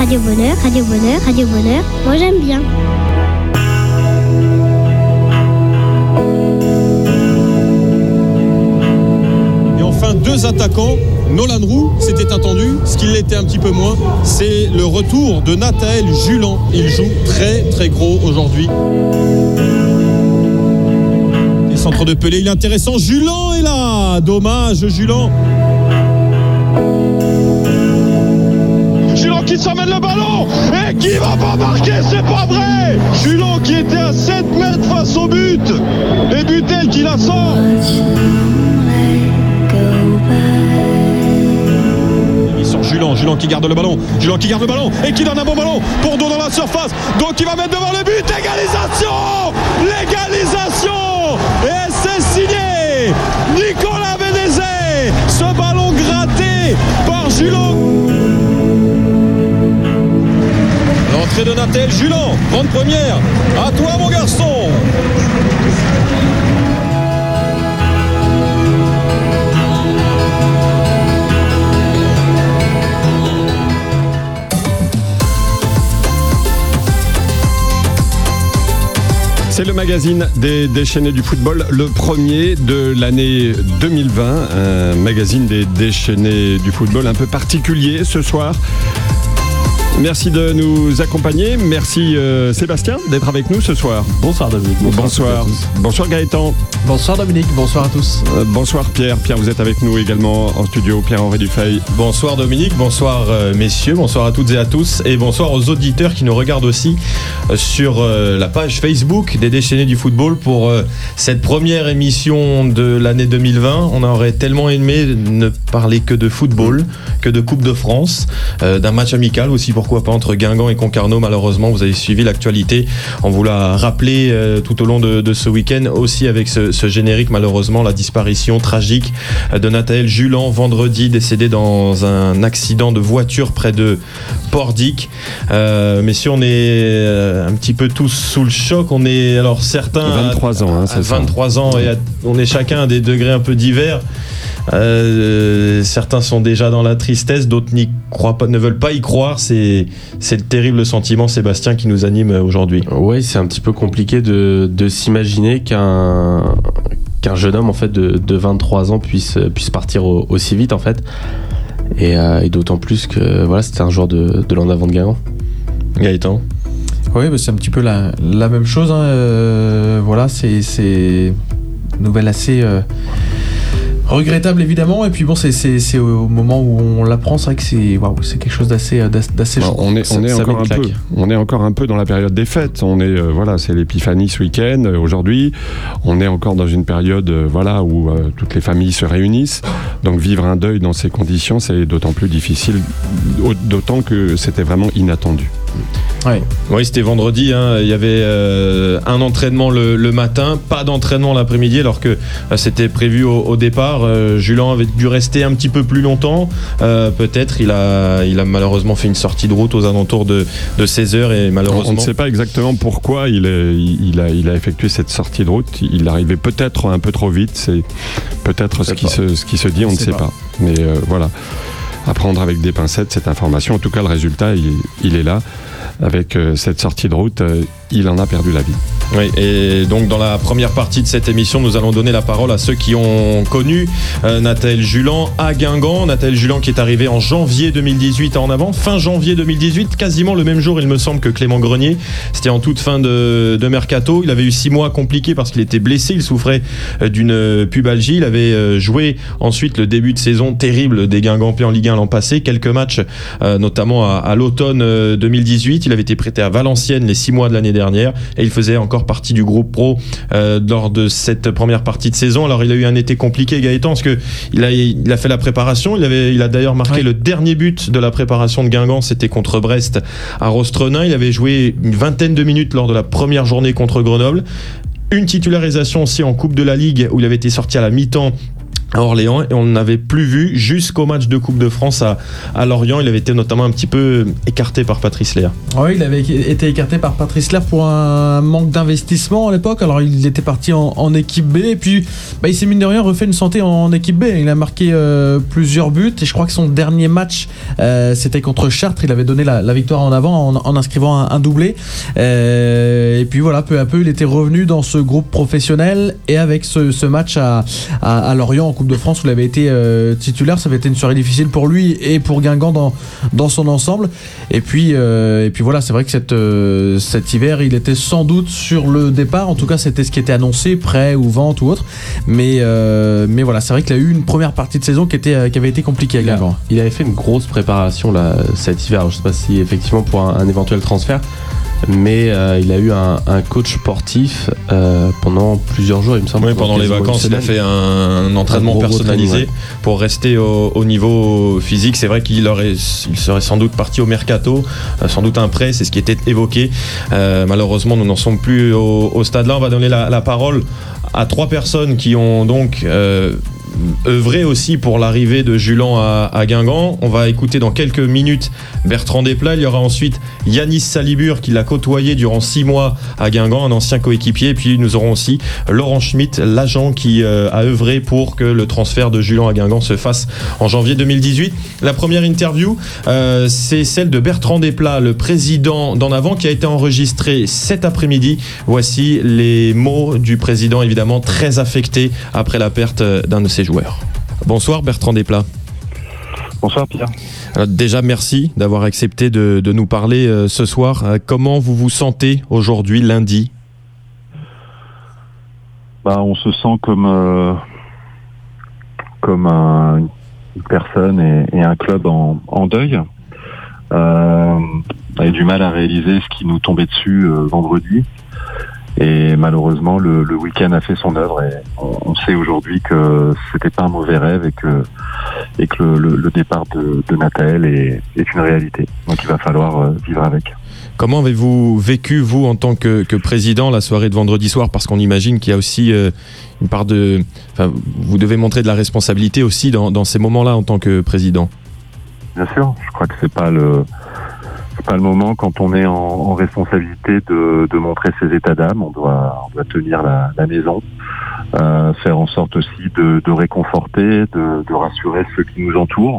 Radio Bonheur, Radio Bonheur, Radio Bonheur. Moi j'aime bien. Et enfin, deux attaquants. Nolan Roux, c'était attendu. Ce qui l'était un petit peu moins, c'est le retour de Nathaël Julan. Il joue très très gros aujourd'hui. Les centres de Pelé, il est intéressant. Julan est là. Dommage, Julan. Julan qui s'emmène le ballon et qui va pas marquer, c'est pas vrai. Julan qui était à 7 mètres face au but. Et Butel qui la sort. Julan qui garde le ballon, Julan qui garde le ballon et qui donne un bon ballon pour Do dans la surface. Donc il va mettre devant le but, égalisation. Et c'est signé Nicolas Bénézet. Ce ballon gratté par Julan. L'entrée de Nathaël Julan, grande première. À toi mon garçon. C'est le magazine des déchaînés du football, le premier de l'année 2020, un magazine des déchaînés du football un peu particulier ce soir. Merci de nous accompagner. Merci Sébastien d'être avec nous ce soir. Bonsoir Dominique. Bonsoir Gaëtan. Bonsoir Dominique. Bonsoir à tous. Bonsoir Pierre. Pierre, vous êtes avec nous également en studio. Pierre-Henri Dufeil. Bonsoir Dominique. Bonsoir messieurs. Bonsoir à toutes et à tous. Et bonsoir aux auditeurs qui nous regardent aussi sur la page Facebook des déchaînés du football pour cette première émission de l'année 2020. On aurait tellement aimé ne parler que de football, que de Coupe de France, d'un match amical aussi, pourquoi pas, entre Guingamp et Concarneau. Malheureusement, vous avez suivi l'actualité. On vous l'a rappelé tout au long de ce week-end, aussi avec ce générique, malheureusement, la disparition tragique de Nathaël Julan, vendredi, décédé dans un accident de voiture près de Pordic. Messieurs, on est un petit peu tous sous le choc. On est, alors certains 23 ans, à 23 ans, et on est chacun à des degrés un peu divers. Certains sont déjà dans la tristesse, d'autres n'y croient pas, ne veulent pas y croire. C'est le terrible sentiment, Sébastien, qui nous anime aujourd'hui. Oui, c'est un petit peu compliqué de s'imaginer qu'un jeune homme en fait de 23 ans puisse partir aussi vite en fait, et d'autant plus que voilà, c'était un joueur de l'en avant de Guingamp. Gaëtan. Oui, bah c'est un petit peu la même chose. Voilà, c'est une nouvelle assez regrettable évidemment, et puis bon, c'est au moment où on l'apprend, c'est vrai que c'est quelque chose d'assez choquant. On est encore un peu dans la période des fêtes. C'est l'épiphanie ce week-end. Aujourd'hui, on est encore dans une période où toutes les familles se réunissent. Donc vivre un deuil dans ces conditions, c'est d'autant plus difficile, d'autant que c'était vraiment inattendu. Oui, c'était vendredi, il y avait un entraînement le matin, pas d'entraînement l'après-midi, alors que c'était prévu au départ. Julan avait dû rester un petit peu plus longtemps, peut-être. Il a malheureusement fait une sortie de route aux alentours de 16h, et malheureusement... On ne sait pas exactement pourquoi il a effectué cette sortie de route. Il arrivait peut-être un peu trop vite, c'est peut-être ce qui se dit, on ne sait pas. Mais voilà, à prendre avec des pincettes cette information. En tout cas, le résultat, il est là. Avec cette sortie de route, il en a perdu la vie. Oui, et donc dans la première partie de cette émission, nous allons donner la parole à ceux qui ont connu Nathaël Julan à Guingamp. Nathaël Julan qui est arrivé en janvier 2018 en avant, fin janvier 2018, quasiment le même jour, il me semble, que Clément Grenier. C'était en toute fin de mercato. Il avait eu 6 mois compliqués parce qu'il était blessé, il souffrait d'une pubalgie. Il avait joué ensuite le début de saison terrible des Guingampais en Ligue 1 l'an passé, quelques matchs, notamment à l'automne 2018. Il avait été prêté à Valenciennes les 6 mois de l'année dernière, et il faisait encore partie du groupe pro lors de cette première partie de saison. Alors il a eu un été compliqué, Gaëtan, parce que il a fait la préparation. Il a d'ailleurs marqué le dernier but de la préparation de Guingamp, c'était contre Brest à Rostrenin. Il avait joué une vingtaine de minutes lors de la première journée contre Grenoble. Une titularisation aussi en Coupe de la Ligue, où il avait été sorti à la mi-temps à Orléans, et on ne l'avait plus vu jusqu'au match de Coupe de France à Lorient. Il avait été notamment un petit peu écarté par Patrice Léa. Oui, il avait été écarté par Patrice Léa pour un manque d'investissement à l'époque. Alors il était parti en équipe B, et puis il s'est mine de rien refait une santé en équipe B. Il a marqué plusieurs buts, et je crois que son dernier match c'était contre Chartres. Il avait donné la victoire en avant en inscrivant un doublé, et puis voilà, peu à peu il était revenu dans ce groupe professionnel, et avec ce match à Lorient en Coupe de France où il avait été titulaire, ça avait été une soirée difficile pour lui et pour Guingamp dans son ensemble. Et puis voilà, c'est vrai que cet hiver il était sans doute sur le départ, en tout cas c'était ce qui était annoncé, prêt ou vente ou autre, mais voilà, c'est vrai qu'il a eu une première partie de saison qui avait été compliquée à Guingamp. Il avait fait une grosse préparation là, cet hiver. Alors, je ne sais pas si effectivement pour un éventuel transfert, mais il a eu un coach sportif pendant plusieurs jours, il me semble. Oui, pendant les vacances, il a fait un entraînement personnalisé pour rester au niveau physique. C'est vrai qu'il serait sans doute parti au mercato, sans doute un prêt, c'est ce qui était évoqué. Malheureusement, nous n'en sommes plus au stade là. On va donner la parole à 3 personnes qui ont donc œuvré aussi pour l'arrivée de Julan à Guingamp. On va écouter dans quelques minutes Bertrand Desplat. Il y aura ensuite Yanis Salibur qui l'a côtoyé durant 6 mois à Guingamp, un ancien coéquipier. Et puis nous aurons aussi Laurent Schmitt, l'agent qui a œuvré pour que le transfert de Julan à Guingamp se fasse en janvier 2018. La première interview, c'est celle de Bertrand Desplat, le président d'En Avant, qui a été enregistrée cet après-midi. Voici les mots du président, évidemment très affecté après la perte d'un de ses joueurs. Bonsoir Bertrand Desplat. Bonsoir Pierre. Alors déjà merci d'avoir accepté de nous parler ce soir. Comment vous vous sentez aujourd'hui, lundi ? On se sent comme une personne et un club en deuil. On a eu du mal à réaliser ce qui nous tombait dessus vendredi. Et malheureusement, le week-end a fait son œuvre, et on sait aujourd'hui que c'était pas un mauvais rêve, et que le départ de Nathaël est une réalité. Donc il va falloir vivre avec. Comment avez-vous vécu, vous, en tant que président, la soirée de vendredi soir ? Parce qu'on imagine qu'il y a aussi une part de... Enfin, vous devez montrer de la responsabilité aussi dans ces moments-là en tant que président. Bien sûr, je crois que c'est pas le moment, quand on est en responsabilité, de montrer ses états d'âme. On doit tenir la maison, faire en sorte aussi de réconforter, de rassurer ceux qui nous entourent,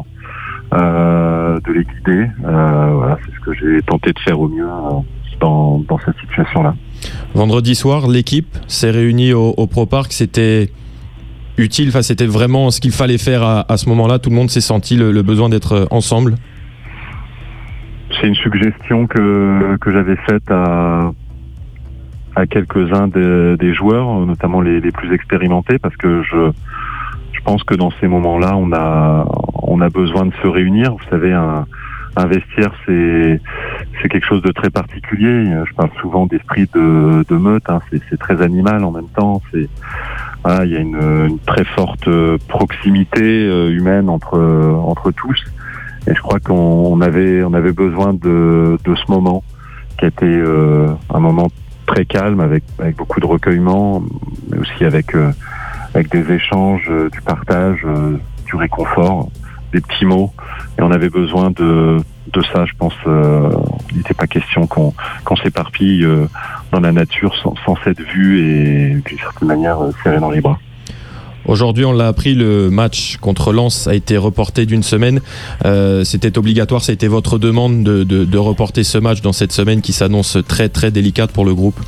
de les guider. Voilà, c'est ce que j'ai tenté de faire au mieux dans cette situation-là. Vendredi soir, l'équipe s'est réunie au Pro Parc. C'était utile, enfin, c'était vraiment ce qu'il fallait faire à ce moment-là. Tout le monde s'est senti le besoin d'être ensemble. C'est une suggestion que j'avais faite à quelques-uns des joueurs, notamment les plus expérimentés, parce que je pense que dans ces moments-là, on a besoin de se réunir. Vous savez, un vestiaire, c'est quelque chose de très particulier. Je parle souvent d'esprit de meute, hein. C'est très animal en même temps. Voilà, il y a une très forte proximité humaine entre tous. Et je crois qu'on avait besoin de ce moment, qui a été un moment très calme, avec beaucoup de recueillement, mais aussi avec des échanges, du partage, du réconfort, des petits mots. Et on avait besoin de ça, je pense. Il n'était pas question qu'on s'éparpille dans la nature sans cette vue, et d'une certaine manière serré dans les bras. Aujourd'hui, on l'a appris, le match contre Lens a été reporté d'1 semaine. C'était obligatoire, ça a été votre demande de reporter ce match dans cette semaine qui s'annonce très très délicate pour le groupe.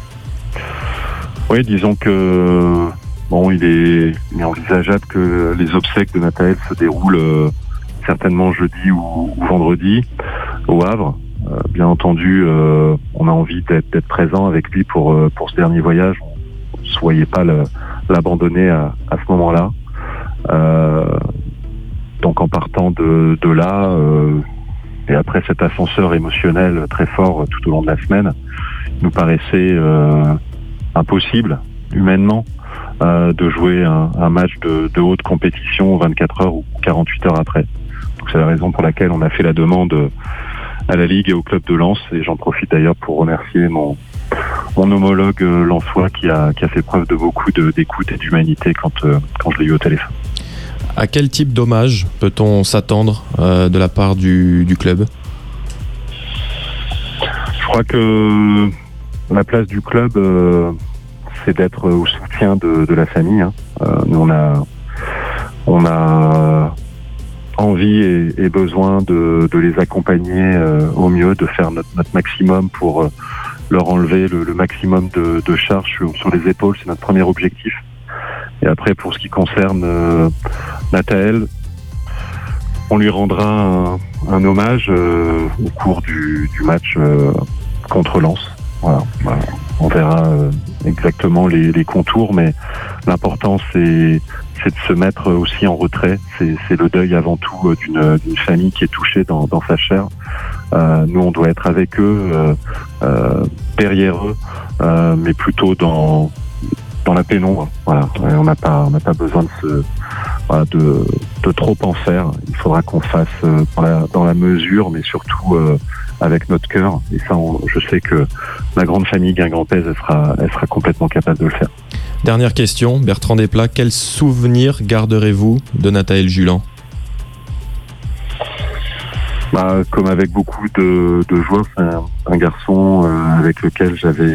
Oui, disons que il est envisageable que les obsèques de Nathaël se déroulent certainement jeudi ou vendredi au Havre. Bien entendu, on a envie d'être présent avec lui pour ce dernier voyage. On ne se voyait pas l'abandonner à ce moment-là. Donc en partant de là, et après cet ascenseur émotionnel très fort tout au long de la semaine, il nous paraissait impossible, humainement, de jouer un match de haute compétition 24 heures ou 48 heures après. Donc c'est la raison pour laquelle on a fait la demande à la Ligue et au club de Lens, et j'en profite d'ailleurs pour remercier mon homologue lensois qui a fait preuve de beaucoup d'écoute et d'humanité quand je l'ai eu au téléphone. À quel type d'hommage peut-on s'attendre de la part du club ? Je crois que la place du club, c'est d'être au soutien de la famille. Nous, on a envie et besoin de les accompagner au mieux, de faire notre maximum pour leur enlever le maximum de charge sur les épaules. C'est notre premier objectif. Et après, pour ce qui concerne Nathaël, on lui rendra un hommage au cours du match contre Lens. Voilà. On verra exactement les contours, mais l'important c'est de se mettre aussi en retrait. C'est le deuil avant tout d'une famille qui est touchée dans sa chair. Nous, on doit être avec eux, derrière eux, mais plutôt dans la pénombre. Voilà. Et on n'a pas besoin de trop en faire. Il faudra qu'on fasse dans la mesure, mais surtout avec notre cœur. Et ça, je sais que la grande famille guingampaise, elle sera complètement capable de le faire. Dernière question, Bertrand Desplat, quel souvenir garderez-vous de Nathaël Julan ? Comme avec beaucoup de joueurs, c'est un garçon avec lequel j'avais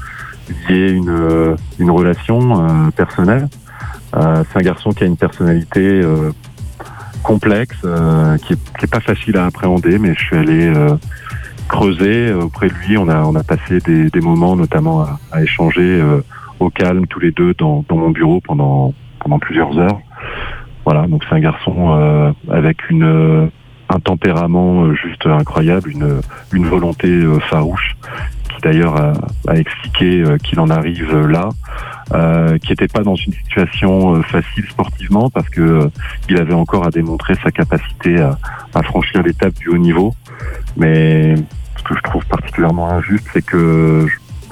lié une relation personnelle. C'est un garçon qui a une personnalité complexe, qui est pas facile à appréhender, mais je suis allé creuser auprès de lui. On a passé des moments, notamment à échanger au calme tous les deux dans mon bureau pendant plusieurs heures. Voilà, donc c'est un garçon avec un tempérament juste incroyable, une volonté farouche, qui d'ailleurs a expliqué qu'il en arrive là, qui n'était pas dans une situation facile sportivement, parce que il avait encore à démontrer sa capacité à franchir l'étape du haut niveau. Mais ce que je trouve particulièrement injuste, c'est que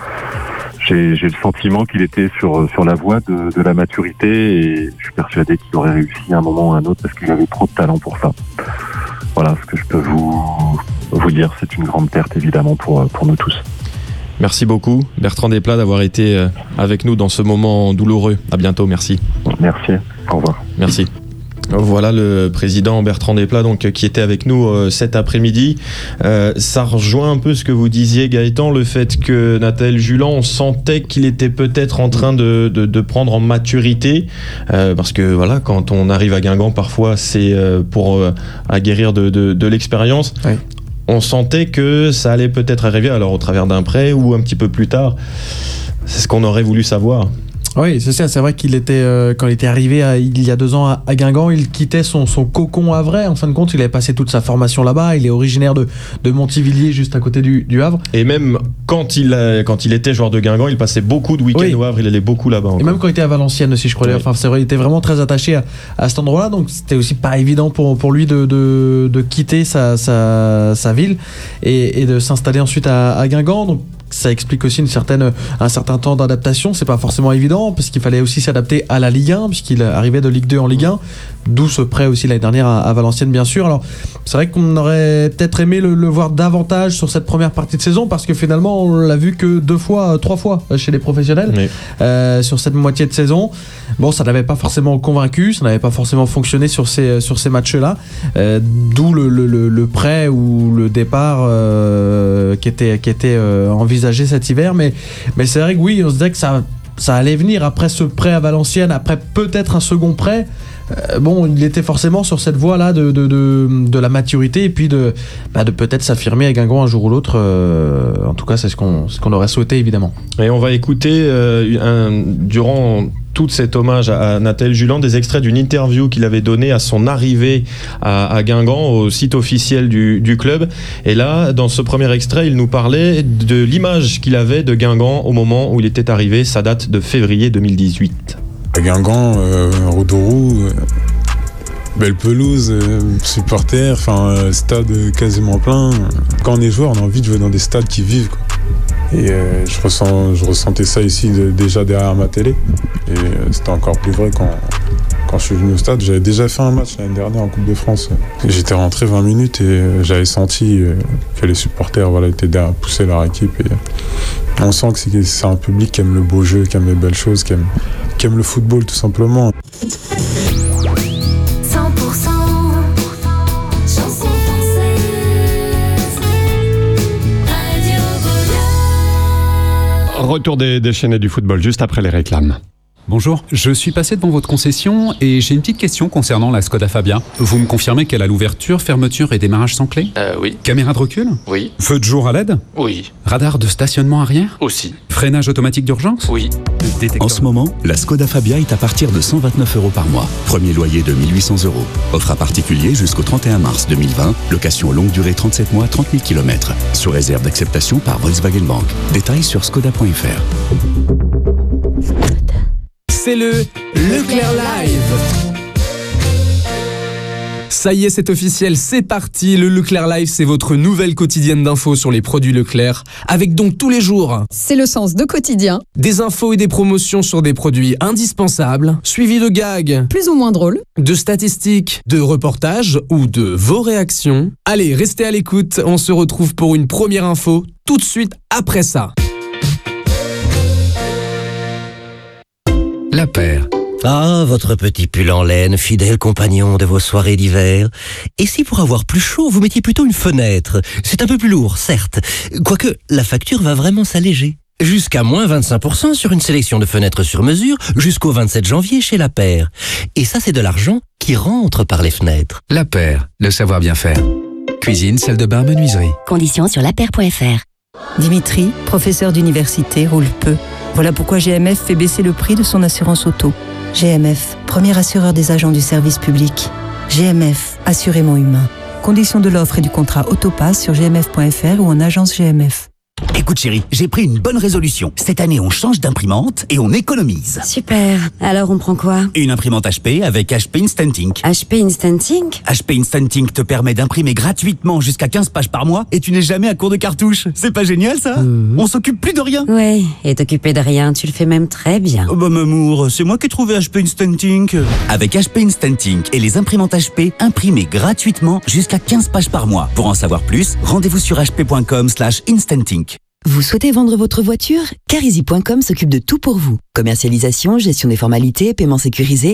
j'ai le sentiment qu'il était sur la voie de la maturité, et je suis persuadé qu'il aurait réussi à un moment ou à un autre, parce qu'il avait trop de talent pour ça. Voilà ce que je peux vous dire. C'est une grande perte évidemment pour nous tous. Merci beaucoup Bertrand Desplat d'avoir été avec nous dans ce moment douloureux. À bientôt, merci. Merci, au revoir. Merci. Voilà le président Bertrand Desplat donc, qui était avec nous cet après-midi. Ça rejoint un peu ce que vous disiez, Gaëtan, le fait que Nathaël Julan, on sentait qu'il était peut-être en train de prendre en maturité, parce que voilà, quand on arrive à Guingamp, parfois c'est pour acquérir de l'expérience. Oui. On sentait que ça allait peut-être arriver, alors au travers d'un prêt ou un petit peu plus tard. C'est ce qu'on aurait voulu savoir. Oui, c'est ça. C'est vrai qu'il était quand il était arrivé il y a 2 ans à Guingamp, il quittait son cocon havrais. En fin de compte, il avait passé toute sa formation là-bas. Il est originaire de Montivilliers, juste à côté du Havre. Et même quand il était joueur de Guingamp, il passait beaucoup de week-ends au Havre. Il allait beaucoup là-bas. Encore. Et même quand il était à Valenciennes aussi, je crois. Oui. Enfin, c'est vrai, il était vraiment très attaché à cet endroit-là. Donc c'était aussi pas évident pour lui de quitter sa ville et de s'installer ensuite à Guingamp. Donc ça explique aussi un certain temps d'adaptation. C'est pas forcément évident, parce qu'il fallait aussi s'adapter à la Ligue 1, puisqu'il arrivait de Ligue 2 en Ligue 1, d'où ce prêt aussi l'année dernière à Valenciennes, bien sûr. Alors c'est vrai qu'on aurait peut-être aimé le voir davantage sur cette première partie de saison, parce que finalement on l'a vu que 3 fois chez les professionnels. Oui. Sur cette moitié de saison. Bon, ça n'avait pas forcément convaincu, ça n'avait pas forcément fonctionné sur ces matchs-là, d'où le prêt ou le départ qui était envisagé cet hiver, mais c'est vrai que oui, on se disait que ça allait venir après ce prêt à Valenciennes, après peut-être un second prêt. Bon, il était forcément sur cette voie-là de la maturité, et puis de peut-être s'affirmer à Guingamp un jour ou l'autre. En tout cas, c'est ce qu'on aurait souhaité, évidemment. Et on va écouter durant tout cet hommage à Nathaël Julan des extraits d'une interview qu'il avait donnée à son arrivée à Guingamp, au site officiel du club. Et là, dans ce premier extrait, il nous parlait de l'image qu'il avait de Guingamp au moment où il était arrivé. Ça date de février 2018. À Guingamp, Roudoroux, belle pelouse, supporters, stade quasiment plein. Quand on est joueur, on a envie de jouer dans des stades qui vivent, quoi. Et je ressentais ça ici déjà derrière ma télé. Et c'était encore plus vrai quand je suis venu au stade. J'avais déjà fait un match l'année dernière en Coupe de France. J'étais rentré 20 minutes et j'avais senti que les supporters étaient derrière, poussaient leur équipe. Et on sent que c'est un public qui aime le beau jeu, qui aime les belles choses, qui aime le football tout simplement. Retour des déchaînés du football juste après les réclames. Bonjour, je suis passé devant votre concession et j'ai une petite question concernant la Skoda Fabia. Vous me confirmez qu'elle a l'ouverture, fermeture et démarrage sans clé ? Oui. Caméra de recul ? Oui. Feu de jour à LED ? Oui. Radar de stationnement arrière ? Aussi. Freinage automatique d'urgence ? Oui. Détecteur... En ce moment, la Skoda Fabia est à partir de 129 € par mois. Premier loyer de 1 800 €. Offre à particulier jusqu'au 31 mars 2020. Location longue durée 37 mois, 30 000 km. Sous réserve d'acceptation par Volkswagen Bank. Détails sur skoda.fr. C'est le Leclerc Live. Ça y est, c'est officiel, c'est parti. Le Leclerc Live, c'est votre nouvelle quotidienne d'infos sur les produits Leclerc. Avec donc tous les jours, c'est le sens de quotidien, des infos et des promotions sur des produits indispensables, suivis de gags, plus ou moins drôles, de statistiques, de reportages ou de vos réactions. Allez, restez à l'écoute, on se retrouve pour une première info tout de suite après ça. La Paire. Ah, votre petit pull en laine, fidèle compagnon de vos soirées d'hiver. Et si pour avoir plus chaud, vous mettiez plutôt une fenêtre ? C'est un peu plus lourd, certes. Quoique, la facture va vraiment s'alléger. Jusqu'à moins 25% sur une sélection de fenêtres sur mesure jusqu'au 27 janvier chez La Paire. Et ça, c'est de l'argent qui rentre par les fenêtres. La Paire, le savoir bien faire. Cuisine, salle de bain, menuiserie. Conditions sur lapaire.fr. Dimitri, professeur d'université, roule peu. Voilà pourquoi GMF fait baisser le prix de son assurance auto. GMF, premier assureur des agents du service public. GMF, assurément humain. Conditions de l'offre et du contrat Autopass sur gmf.fr ou en agence GMF. Écoute chérie, j'ai pris une bonne résolution. Cette année, on change d'imprimante et on économise. Super. Alors on prend quoi ? Une imprimante HP avec HP Instant Ink. HP Instant Ink ? HP Instant Ink te permet d'imprimer gratuitement jusqu'à 15 pages par mois et tu n'es jamais à court de cartouches. C'est pas génial ça ? On s'occupe plus de rien. Ouais, et t'occuper de rien, tu le fais même très bien. Oh bah Mamour, c'est moi qui ai trouvé HP Instant Ink. Avec HP Instant Ink et les imprimantes HP, imprimez gratuitement jusqu'à 15 pages par mois. Pour en savoir plus, rendez-vous sur hp.com/instantink. Vous souhaitez vendre votre voiture ? Carizy.com s'occupe de tout pour vous. Commercialisation, gestion des formalités, paiement sécurisé.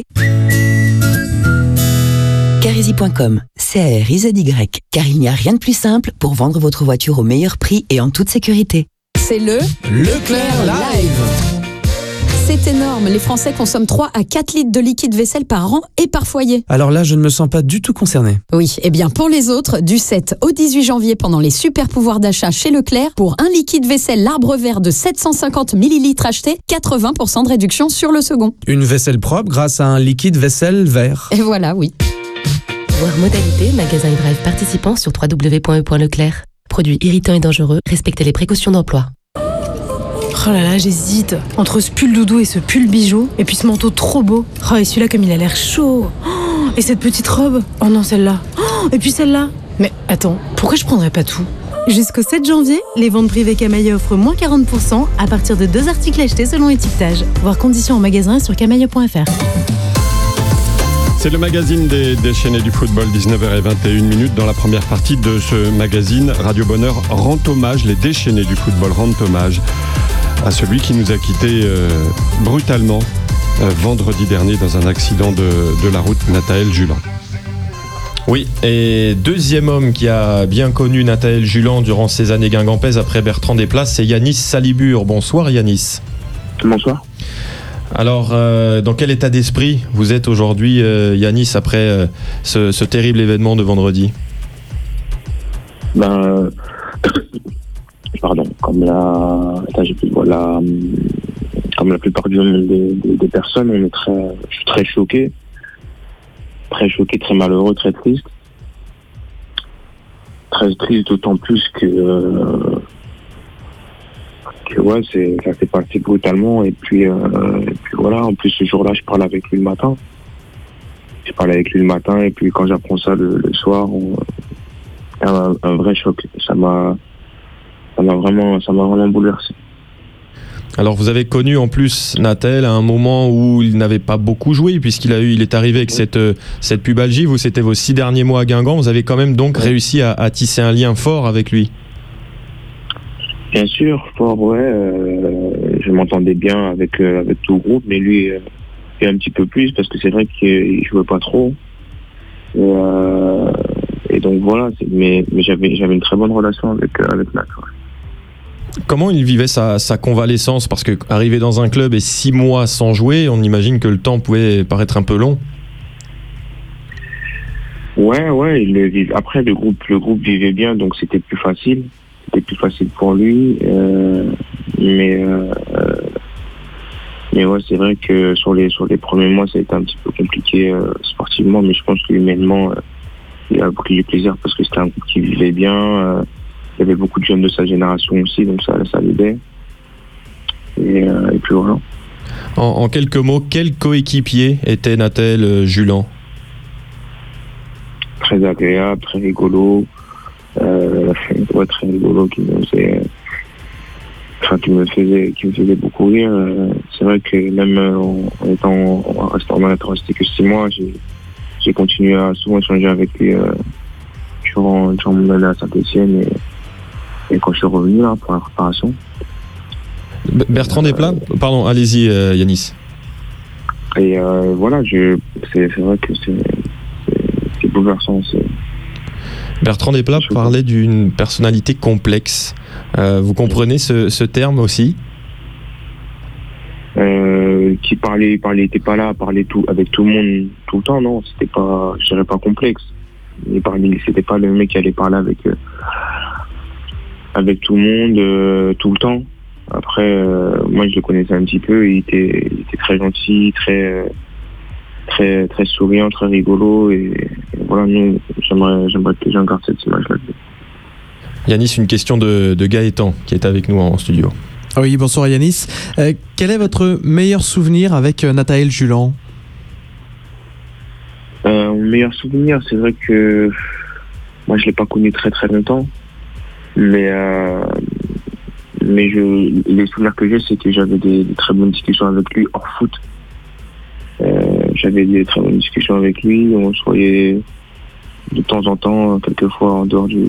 Carizy.com, C-A-R-I-Z-Y. Car il n'y a rien de plus simple pour vendre votre voiture au meilleur prix et en toute sécurité. C'est le Leclerc Live. C'est énorme, les Français consomment 3 à 4 litres de liquide vaisselle par an et par foyer. Alors là, je ne me sens pas du tout concerné. Oui, et bien pour les autres, du 7 au 18 janvier pendant les super pouvoirs d'achat chez Leclerc, pour un liquide vaisselle l'arbre vert de 750 ml acheté, 80% de réduction sur le second. Une vaisselle propre grâce à un liquide vaisselle vert. Et voilà, oui. Voir modalité, magasin et drive participants sur www.e.leclerc. Produits irritants et dangereux, respectez les précautions d'emploi. Oh là là, j'hésite entre ce pull doudou et ce pull bijou, et puis ce manteau trop beau. Oh, et celui-là comme il a l'air chaud. Oh, et cette petite robe. Oh non, celle-là. Oh, et puis celle-là. Mais attends, pourquoi je prendrais pas tout ? Jusqu'au 7 janvier, les ventes privées Camaïeu offrent moins 40% à partir de 2 articles achetés selon étiquetage. Voir conditions en magasin sur camaïeu.fr. C'est le magazine des déchaînés du football, 19h21 dans la première partie de ce magazine. Radio Bonheur rend hommage, les déchaînés du football rendent hommage à celui qui nous a quittés brutalement vendredi dernier dans un accident de la route, Nathaël Julan. Oui, et deuxième homme qui a bien connu Nathaël Julan durant ses années guingampaises après Bertrand Desplaces, c'est Yanis Salibur. Bonsoir Yanis. Bonsoir. Alors, dans quel état d'esprit vous êtes aujourd'hui, Yanis, après ce terrible événement de vendredi ? Pardon, comme la plupart des personnes, je suis très choqué, très malheureux, très triste. Très triste, d'autant plus que ouais, ça s'est passé brutalement, et puis voilà. En plus, ce jour-là, je parlais avec lui le matin, et puis quand j'apprends ça le soir, un vrai choc. Ça m'a vraiment bouleversé. Alors vous avez connu en plus Nathaël à un moment où il n'avait pas beaucoup joué, puisqu'il est arrivé avec cette pubalgie. Vous, c'était vos 6 derniers mois à Guingamp. Vous avez quand même donc réussi à tisser un lien fort avec lui. Bien sûr, fort, ouais. Je m'entendais bien avec tout le groupe, mais lui un petit peu plus, parce que c'est vrai qu'il jouait pas trop. Et donc voilà. Mais j'avais une très bonne relation avec Nat. Ouais. Comment il vivait sa convalescence? Parce que arriver dans un club et 6 mois sans jouer, on imagine que le temps pouvait paraître un peu long. Ouais, il le vit. Après le groupe vivait bien, donc c'était plus facile. C'était plus facile pour lui. Mais ouais, c'est vrai que sur les premiers mois, ça a été un petit peu compliqué sportivement, mais je pense que humainement, il a pris du plaisir parce que c'était un groupe qui vivait bien. Il y avait beaucoup de jeunes de sa génération aussi, donc ça l'aidait. Et puis voilà. En quelques mots, quel coéquipier était Nathaël Julan? Très agréable, très rigolo. Très rigolo, qui me faisait beaucoup rire. C'est vrai que même en étant resté que 6 mois, j'ai continué à souvent échanger avec lui durant mon année à Saint-Etienne et quand je suis revenu là pour la préparation. Bertrand Desplat, pardon, allez-y Yanis. Et voilà, c'est vrai que c'est bouleversant. Bertrand Desplat parlait d'une personnalité complexe. Vous comprenez ce terme aussi? Qui parlait, il était pas là, parlait avec tout le monde tout le temps, non, c'était pas, je dirais pas complexe. C'était pas le mec qui allait parler avec tout le monde tout le temps. Après, moi je le connaissais un petit peu, il était très gentil, très souriant, très rigolo, et voilà, nous, j'aimerais que les gens gardent cette image-là. Yanis, une question de Gaëtan qui est avec nous en studio. Oui, bonsoir Yanis. Quel est votre meilleur souvenir avec Nathaël Julan? Mon meilleur souvenir, c'est vrai que moi je l'ai pas connu très très longtemps, mais les souvenirs que j'ai, c'est que j'avais des très bonnes discussions avec lui hors foot. J'avais des très bonnes discussions avec lui, on se voyait de temps en temps, quelquefois en dehors du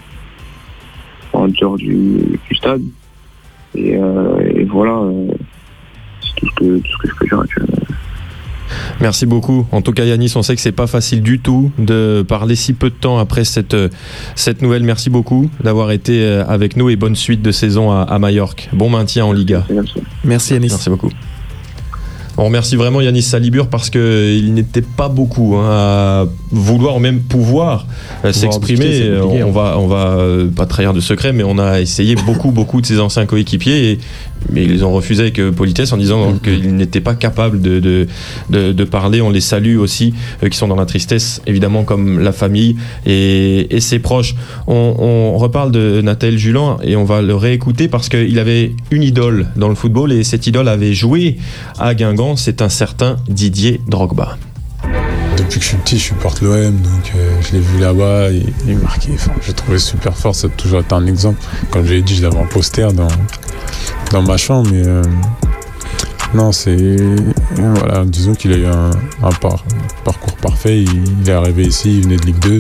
stade. Et voilà, c'est tout ce que je peux dire actuellement. Merci beaucoup. En tout cas, Yanis, on sait que c'est pas facile du tout de parler si peu de temps après cette nouvelle. Merci beaucoup d'avoir été avec nous et bonne suite de saison à Majorque. Bon maintien en Liga. Merci Yanis. Merci beaucoup. On remercie vraiment Yanis Salibur parce qu'il n'était pas beaucoup à vouloir, même pouvoir s'exprimer. On va pas trahir de secret, mais on a essayé beaucoup de ses anciens coéquipiers, mais ils ont refusé avec politesse en disant qu'ils n'étaient pas capables de parler. On les salue aussi, qui sont dans la tristesse, évidemment, comme la famille et ses proches. On reparle de Nathaël Julan et on va le réécouter parce qu'il avait une idole dans le football et cette idole avait joué à Guingamp. C'est un certain Didier Drogba. Depuis que je suis petit, je supporte l'OM, donc je l'ai vu là-bas, il marquait. Enfin, j'ai trouvé super fort, ça a toujours été un exemple. Comme je l'ai dit, je l'avais en poster dans ma chambre, mais non, c'est... Voilà, disons qu'il a eu un parcours parfait. Il est arrivé ici, il venait de Ligue 2.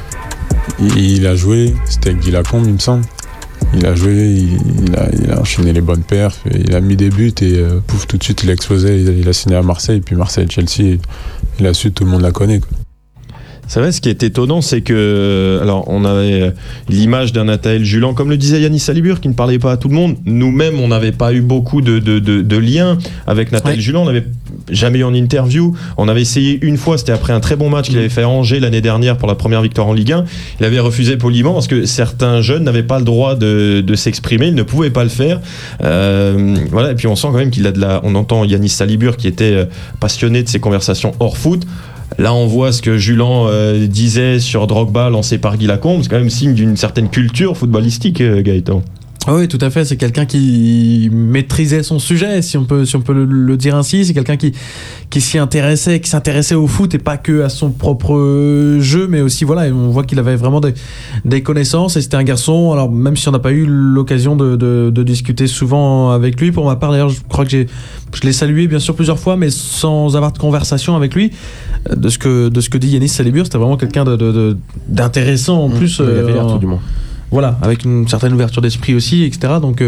Il a joué, c'était avec Guy Lacombe, il me semble. Il a joué, il a enchaîné les bonnes perfs, il a mis des buts et pouf, tout de suite il a explosé, il a signé à Marseille, puis Marseille-Chelsea, et la suite tout le monde la connaît, quoi. C'est vrai, ce qui est étonnant, c'est que, alors, on avait l'image d'un Nathaël Julan, comme le disait Yanis Salibur, qui ne parlait pas à tout le monde. Nous-mêmes, on n'avait pas eu beaucoup de liens avec Nathaël Julan. On n'avait jamais eu en interview. On avait essayé une fois, c'était après un très bon match qu'il avait fait à Angers l'année dernière pour la première victoire en Ligue 1. Il avait refusé poliment parce que certains jeunes n'avaient pas le droit de s'exprimer, ils ne pouvaient pas le faire. Voilà, et puis on sent quand même qu'il a on entend Yanis Salibur qui était passionné de ces conversations hors foot. Là, on voit ce que Julan disait sur Drogba, lancé par Guy Lacombe. C'est quand même signe d'une certaine culture footballistique, Gaëtan. Oui, tout à fait. C'est quelqu'un qui maîtrisait son sujet, si on peut le dire ainsi. C'est quelqu'un qui s'intéressait au foot et pas que à son propre jeu, mais aussi, voilà, on voit qu'il avait vraiment des connaissances et c'était un garçon. Alors, même si on n'a pas eu l'occasion de discuter souvent avec lui, pour ma part, d'ailleurs, je crois que je l'ai salué, bien sûr, plusieurs fois, mais sans avoir de conversation avec lui. De ce que dit Yanis Salibur, c'était vraiment quelqu'un d'intéressant en plus. Il avait l'air, tout du moins. voilà, avec une certaine ouverture d'esprit aussi, etc. Donc,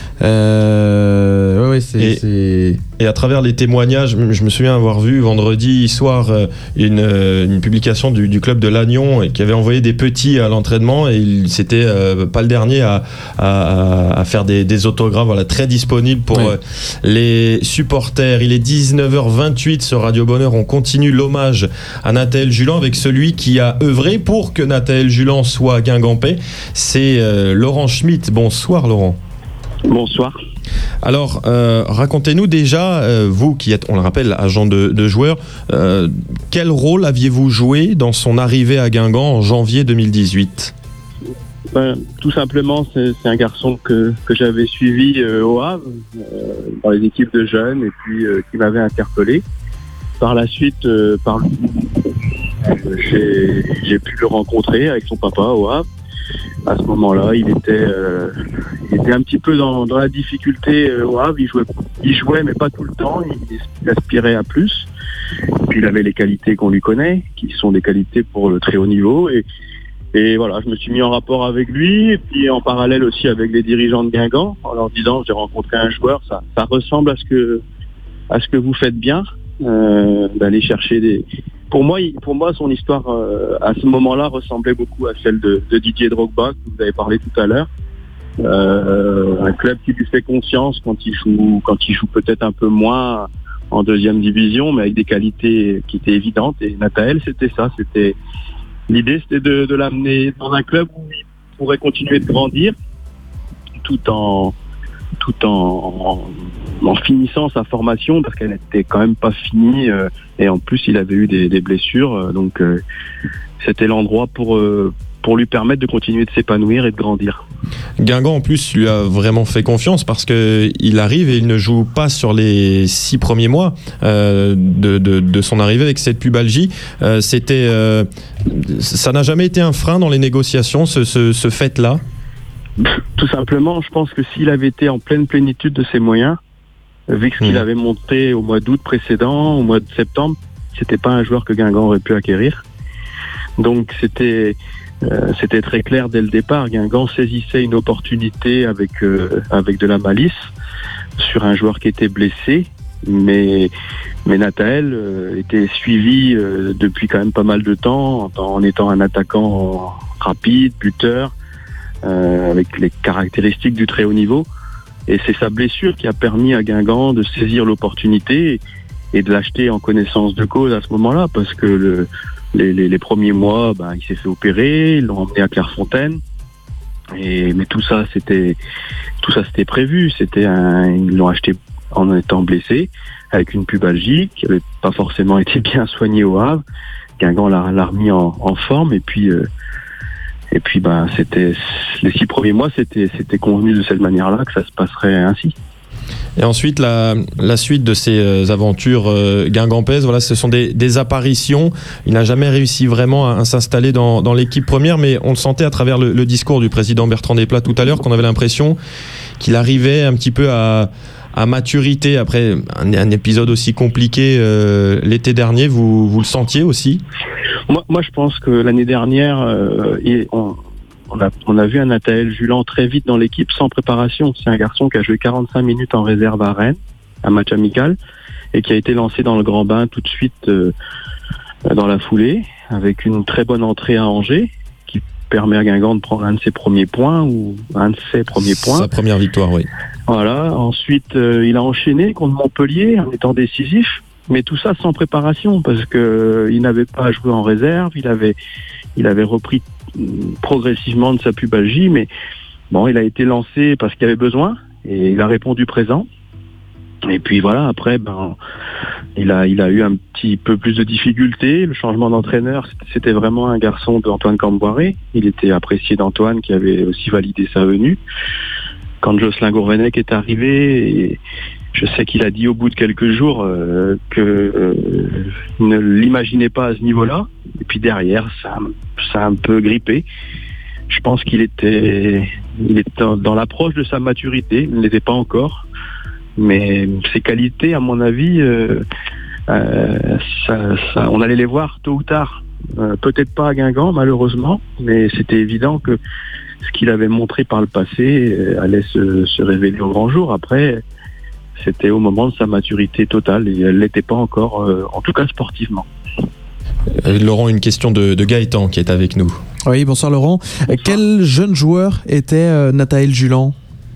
Et à travers les témoignages, je me souviens avoir vu vendredi soir une publication du club de Lannion qui avait envoyé des petits à l'entraînement, et c'était pas le dernier à faire des autographes, voilà, très disponible pour les supporters. Il est 19h28 sur Radio Bonheur. On continue l'hommage à Nathaël Julan avec celui qui a œuvré pour que Nathaël Julan soit guingampais. C'est Laurent Schmitt. Bonsoir Laurent. Bonsoir. Alors, racontez-nous déjà, vous qui êtes, on le rappelle, agent de joueur, quel rôle aviez-vous joué dans son arrivée à Guingamp en janvier 2018 ? Tout simplement, c'est un garçon que j'avais suivi au Havre, dans les équipes de jeunes, et puis qui m'avait interpellé. Par la suite, j'ai pu le rencontrer avec son papa au Havre. À ce moment-là, il était un petit peu dans la difficulté au Havre. Il jouait, mais pas tout le temps. Il aspirait à plus. Puis il avait les qualités qu'on lui connaît, qui sont des qualités pour le très haut niveau. Et voilà, je me suis mis en rapport avec lui, et puis en parallèle aussi avec les dirigeants de Guingamp, en leur disant, j'ai rencontré un joueur, ça ressemble à ce que vous faites bien, d'aller chercher des... Pour moi, son histoire à ce moment-là ressemblait beaucoup à celle de Didier Drogba, que vous avez parlé tout à l'heure. Un club qui lui fait confiance quand il joue peut-être un peu moins en deuxième division, mais avec des qualités qui étaient évidentes. Et Nathaël, c'était ça. L'idée, c'était de l'amener dans un club où il pourrait continuer de grandir, tout en finissant sa formation, parce qu'elle n'était quand même pas finie, et en plus il avait eu des blessures, donc c'était l'endroit pour lui permettre de continuer de s'épanouir et de grandir. Guingamp en plus lui a vraiment fait confiance, parce qu'il arrive et il ne joue pas sur les 6 premiers mois de son arrivée avec cette pubalgie. Ça n'a jamais été un frein dans les négociations, ce fait-là? Tout simplement, je pense que s'il avait été en pleine plénitude de ses moyens, vu ce qu'il avait montré au mois d'août précédent, au mois de septembre, c'était pas un joueur que Guingamp aurait pu acquérir. Donc c'était très clair dès le départ. Guingamp saisissait une opportunité avec de la malice sur un joueur qui était blessé, mais Nathaël était suivi depuis quand même pas mal de temps en étant un attaquant rapide, buteur, avec les caractéristiques du très haut niveau. Et c'est sa blessure qui a permis à Guingamp de saisir l'opportunité et de l'acheter en connaissance de cause à ce moment-là, parce que les premiers mois, il s'est fait opérer, ils l'ont emmené à Clairefontaine, mais tout ça c'était prévu. Ils l'ont acheté en étant blessé, avec une pubalgie qui n'avait pas forcément été bien soignée au Havre. Guingamp l'a remis en forme, et puis c'était les 6 premiers mois, c'était convenu de cette manière-là que ça se passerait ainsi. Et ensuite, la suite de ces aventures guingampaises, voilà, ce sont des apparitions. Il n'a jamais réussi vraiment à s'installer dans l'équipe première, mais on le sentait à travers le discours du président Bertrand Desplat tout à l'heure, qu'on avait l'impression qu'il arrivait un petit peu à maturité après un épisode aussi compliqué l'été dernier. Vous le sentiez aussi? Moi, je pense que l'année dernière, on a vu un Nathaël Julan très vite dans l'équipe sans préparation. C'est un garçon qui a joué 45 minutes en réserve à Rennes, un match amical, et qui a été lancé dans le grand bain tout de suite dans la foulée, avec une très bonne entrée à Angers, qui permet à Guingamp de prendre un de ses premiers points, ou un de ses premiers points. Sa première victoire, oui. Voilà. Ensuite, il a enchaîné contre Montpellier en étant décisif, mais tout ça sans préparation, parce que il n'avait pas joué en réserve. Il avait repris progressivement de sa pubalgie, mais bon, il a été lancé parce qu'il avait besoin, et il a répondu présent. Et puis voilà, après, il a eu un petit peu plus de difficultés. Le changement d'entraîneur, c'était vraiment un garçon d'Antoine Camboiré. Il était apprécié d'Antoine, qui avait aussi validé sa venue. Quand Jocelyn Gourvenec est arrivé, et je sais qu'il a dit au bout de quelques jours que ne l'imaginait pas à ce niveau-là. Et puis derrière, ça a un peu grippé. Je pense qu'il était dans l'approche de sa maturité. Il ne l'était pas encore. Mais ses qualités, à mon avis, on allait les voir tôt ou tard. Peut-être pas à Guingamp, malheureusement, mais c'était évident que ce qu'il avait montré par le passé allait se révéler au grand jour. Après, c'était au moment de sa maturité totale et elle l'était pas encore, en tout cas sportivement. Laurent, une question de Gaëtan qui est avec nous. Oui, bonsoir Laurent. Quel jeune joueur était Nathaël Julan?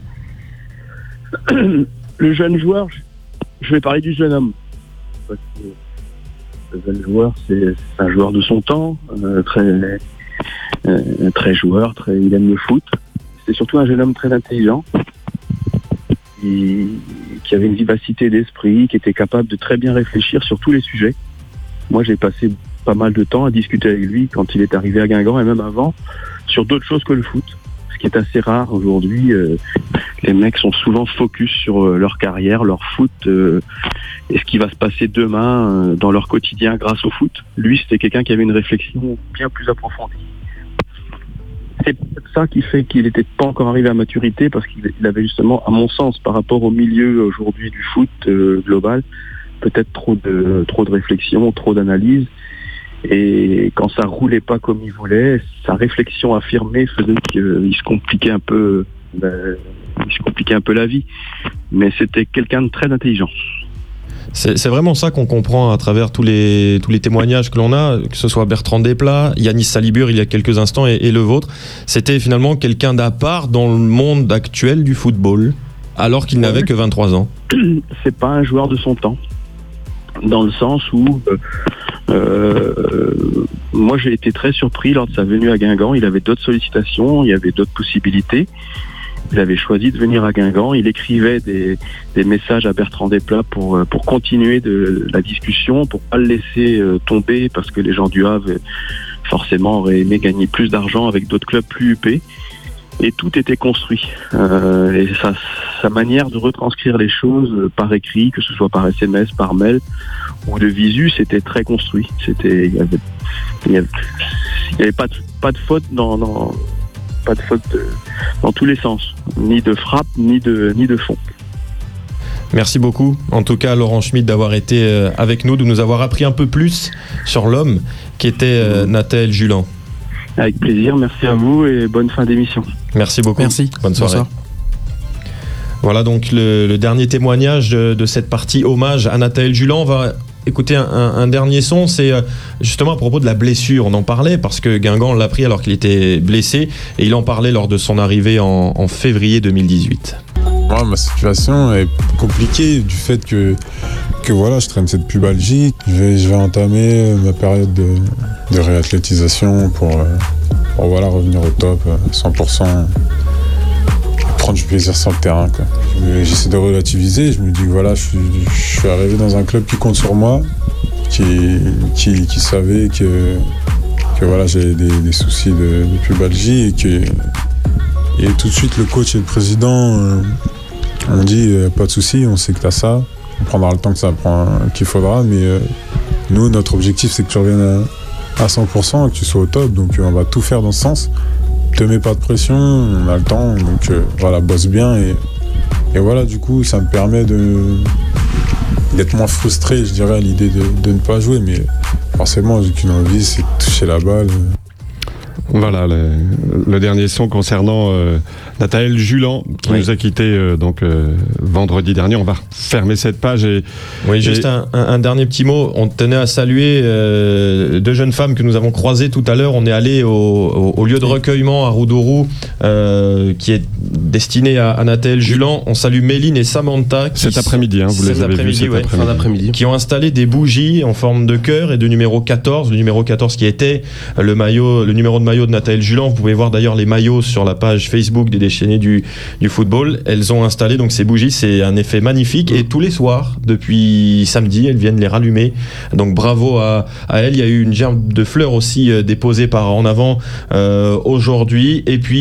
Le jeune joueur, je vais parler du jeune homme. Parce que le jeune joueur, c'est un joueur de son temps, très joueur, il aime le foot. C'est surtout un jeune homme très intelligent, qui avait une vivacité d'esprit, qui était capable de très bien réfléchir sur tous les sujets. Moi, j'ai passé pas mal de temps à discuter avec lui quand il est arrivé à Guingamp et même avant, sur d'autres choses que le foot. Ce qui est assez rare aujourd'hui. Les mecs sont souvent focus sur leur carrière, leur foot et ce qui va se passer demain dans leur quotidien grâce au foot. Lui, c'était quelqu'un qui avait une réflexion bien plus approfondie. C'est peut-être ça qui fait qu'il n'était pas encore arrivé à maturité, parce qu'il avait justement, à mon sens, par rapport au milieu aujourd'hui du foot global, peut-être trop de réflexion, trop d'analyse. Et quand ça roulait pas comme il voulait, sa réflexion affirmée faisait qu'il se compliquait un peu la vie. Mais c'était quelqu'un de très intelligent. C'est vraiment ça qu'on comprend à travers tous les témoignages que l'on a, que ce soit Bertrand Desplat, Yanis Salibur il y a quelques instants et le vôtre. C'était finalement quelqu'un d'à part dans le monde actuel du football, alors qu'il n'avait que 23 ans. C'est pas un joueur de son temps, dans le sens où moi j'ai été très surpris lors de sa venue à Guingamp. Il avait d'autres sollicitations, il y avait d'autres possibilités. Il avait choisi de venir à Guingamp. Il écrivait des messages à Bertrand Desplat pour continuer la discussion, pour pas le laisser tomber, parce que les gens du Havre forcément auraient aimé gagner plus d'argent avec d'autres clubs plus huppés. Et tout était construit. Et sa manière de retranscrire les choses par écrit, que ce soit par SMS, par mail ou de visu, c'était très construit. Il y avait pas de faute pas de faute dans tous les sens, ni de frappe, ni de fond. Merci beaucoup, en tout cas Laurent Schmitt, d'avoir été avec nous, de nous avoir appris un peu plus sur l'homme qui était Nathaël Julan. Avec plaisir, merci à vous et bonne fin d'émission. Merci beaucoup. Merci. Bonne soirée. Bonsoir. Voilà donc le dernier témoignage de cette partie hommage à Nathaël Julan. On va écouter un dernier son, c'est justement à propos de la blessure. On en parlait parce que Guingamp l'a pris alors qu'il était blessé et il en parlait lors de son arrivée en février 2018. Moi, ma situation est compliquée du fait que voilà, je traîne cette pubalgie. Je vais entamer ma période de réathlétisation pour voilà, revenir au top, 100%. Prendre du plaisir sur le terrain, quoi. J'essaie de relativiser, je me dis voilà, je suis arrivé dans un club qui compte sur moi, qui savait que voilà, j'avais des soucis de pubalgie et tout de suite le coach et le président ont dit pas de souci, on sait que t'as ça, on prendra le temps qu'il faudra, mais nous notre objectif c'est que tu reviennes à 100% et que tu sois au top, donc on va tout faire dans ce sens. Te mets pas de pression, on a le temps, donc voilà, bosse bien et voilà, du coup ça me permet d'être moins frustré, je dirais, à l'idée de ne pas jouer, mais forcément j'ai qu'une envie, c'est de toucher la balle. Voilà le dernier son concernant Nathaël Julan qui nous a quittés vendredi dernier. On va fermer cette page. Juste un dernier petit mot. On tenait à saluer deux jeunes femmes que nous avons croisées tout à l'heure. On est allé au lieu de recueillement à Roudourou qui est destiné à Nathaël Julan. On salue Méline et Samantha cet après-midi, vous les avez vus fin d'après-midi, qui ont installé des bougies en forme de cœur et de numéro 14. Le numéro 14 qui était le numéro de maillot de Nathaël Julan. Vous pouvez voir d'ailleurs les maillots sur la page Facebook des déchaînés du football. Elles ont installé donc ces bougies, c'est un effet magnifique et tous les soirs depuis samedi elles viennent les rallumer, donc bravo à elles. Il y a eu une gerbe de fleurs aussi déposée par En Avant aujourd'hui, et puis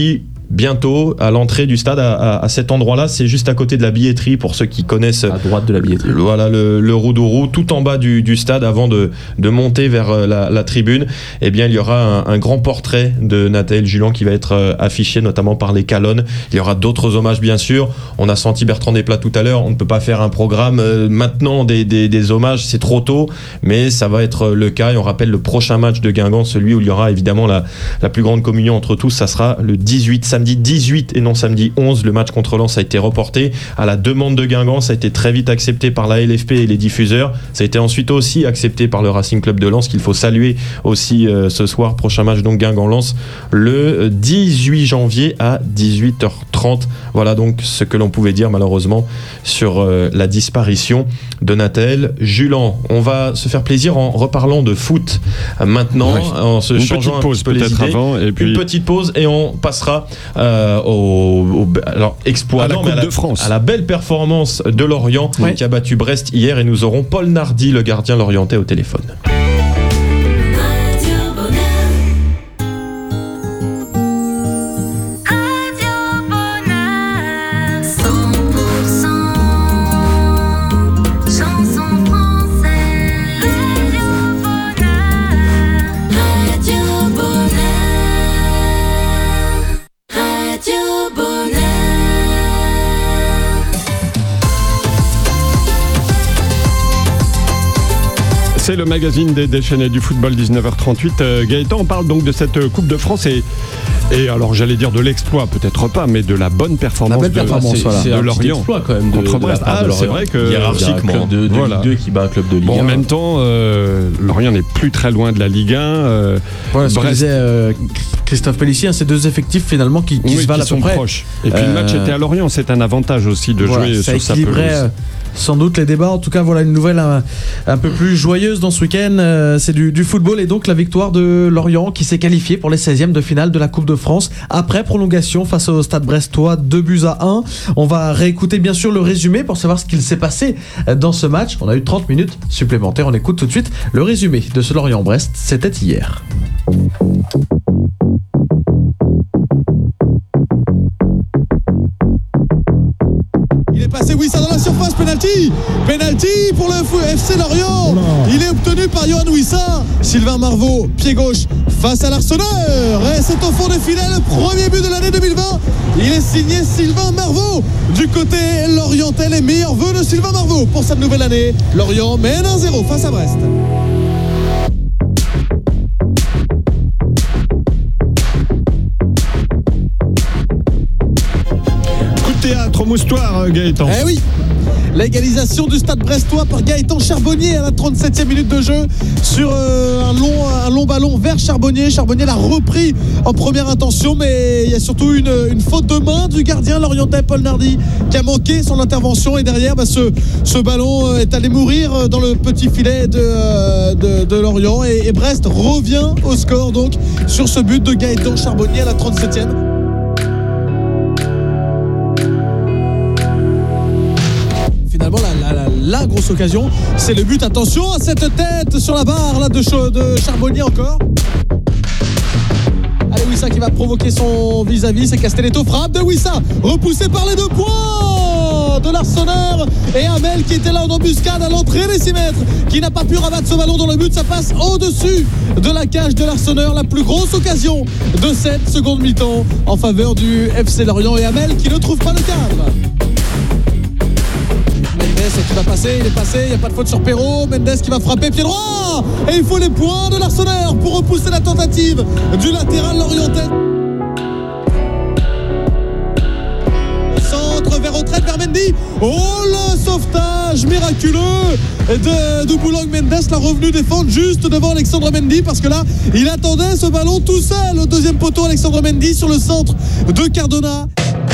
bientôt à l'entrée du stade, à cet endroit-là. C'est juste à côté de la billetterie pour ceux qui connaissent. À droite de la billetterie. Voilà, le Roudourou, tout en bas du stade avant de monter vers la tribune. Eh bien, il y aura un grand portrait de Nathaël Julan qui va être affiché notamment par les Calonnes. Il y aura d'autres hommages, bien sûr. On a senti Bertrand Desplat tout à l'heure. On ne peut pas faire un programme maintenant des hommages, c'est trop tôt, mais ça va être le cas. Et on rappelle le prochain match de Guingamp, celui où il y aura évidemment la plus grande communion entre tous, ça sera le samedi 18 et non samedi 11. Le match contre Lens a été reporté à la demande de Guingamp. Ça a été très vite accepté par la LFP et les diffuseurs. Ça a été ensuite aussi accepté par le Racing Club de Lens, qu'il faut saluer aussi ce soir. Prochain match donc Guingamp-Lens le 18 janvier à 18h30. Voilà donc ce que l'on pouvait dire malheureusement sur la disparition de Nathaël Julan. On va se faire plaisir en reparlant de foot maintenant, en se changeant un petit peu les idées. Avant, et puis... Une petite pause et on passera alors exploit, à la belle performance de Lorient qui a battu Brest hier, et nous aurons Paul Nardi, le gardien lorientais, au téléphone. C'est le magazine des déchaînés du football, 19h38. Gaëtan, on parle donc de cette Coupe de France et alors j'allais dire de l'exploit, peut-être pas, mais de la bonne performance, de Lorient exploit quand même contre Brest. C'est vrai que hiérarchiquement, de Ligue 2 qui bat un club de Ligue 1. En même temps, Lorient n'est plus très loin de la Ligue 1. Voilà ce que disait Christophe Pellissier, ces deux effectifs finalement qui se valent à peu près. Proches. Et puis le match était à Lorient, c'est un avantage aussi de jouer sur sa pelouse. Sans doute les débats. En tout cas, voilà une nouvelle un peu plus joyeuse dans ce week-end. C'est du football et donc la victoire de Lorient qui s'est qualifié pour les 16e de finale de la Coupe de France après prolongation face au Stade Brestois, 2-1. On va réécouter bien sûr le résumé pour savoir ce qu'il s'est passé dans ce match. On a eu 30 minutes supplémentaires. On écoute tout de suite le résumé de ce Lorient-Brest. C'était hier. Passé Wissa dans la surface, penalty pour le FC Lorient. Il est obtenu par Yohan Wissa. Sylvain Marveau, pied gauche face à l'Arseneur, et c'est au fond des filets le premier but de l'année 2020. Il est signé Sylvain Marveau du côté lorientais. Les meilleurs vœux de Sylvain Marveau pour cette nouvelle année. Lorient mène 1-0 face à Brest. Théâtre au moustoir, Gaëtan. Eh oui, l'égalisation du Stade Brestois par Gaëtan Charbonnier à la 37e minute de jeu sur un long ballon vers Charbonnier. Charbonnier l'a repris en première intention, mais il y a surtout une faute de main du gardien lorientais Paul Nardi qui a manqué son intervention, et derrière ce ballon est allé mourir dans le petit filet de Lorient, et Brest revient au score donc sur ce but de Gaëtan Charbonnier à la 37e. La grosse occasion, c'est le but. Attention à cette tête sur la barre là de Charbonnier encore. Allez, Wissa qui va provoquer son vis-à-vis, c'est Castelletto, frappe de Wissa, repoussé par les 2 points de l'Arseneur, et Hamel qui était là en embuscade à l'entrée des 6 mètres, qui n'a pas pu rabattre ce ballon dans le but. Ça passe au-dessus de la cage de l'Arseneur. La plus grosse occasion de cette seconde mi-temps en faveur du FC Lorient, et Hamel qui ne trouve pas le cadre. Mendes qui va passer, il est passé, il n'y a pas de faute sur Perrault. Mendes qui va frapper, pied droit, et il faut les points de l'Arseneur pour repousser la tentative du latéral lorientais. Centre vers retraite vers Mendy. Oh, le sauvetage miraculeux de Boulang Mendes, la revenue défendre juste devant Alexandre Mendy, parce que là il attendait ce ballon tout seul au deuxième poteau. Alexandre Mendy sur le centre de Cardona.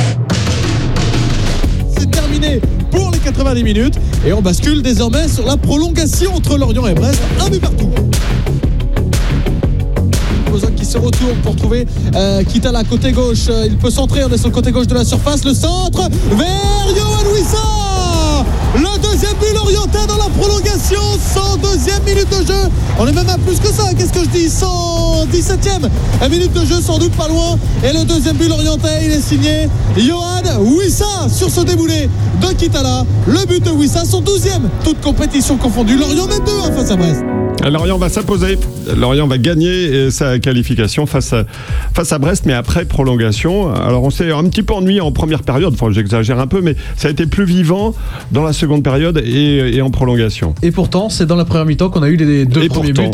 C'est terminé pour les 90 minutes, et on bascule désormais sur la prolongation entre Lorient et Brest, un but partout. Bozok qui se retourne pour trouver Kitala côté gauche. Il peut centrer, on est sur le côté gauche de la surface. Le centre vers Yohan Wissa. Le deuxième but lorientais dans la prolongation, 102e minute de jeu. On est même à plus que ça, qu'est-ce que je dis, 117e minute de jeu, sans doute pas loin. Et le deuxième but lorientais, il est signé Yohan Wissa sur ce déboulé de Kitala. Le but de Wissa, son 12e, toute compétition confondue. Lorient mène 2-1 face à Brest. Lorient va s'imposer. Lorient va gagner sa qualification face à Brest, mais après prolongation. Alors on s'est un petit peu ennuyé en première période, enfin j'exagère un peu, mais ça a été plus vivant dans la seconde période et en prolongation. Et pourtant, c'est dans la première mi-temps qu'on a eu les deux premiers buts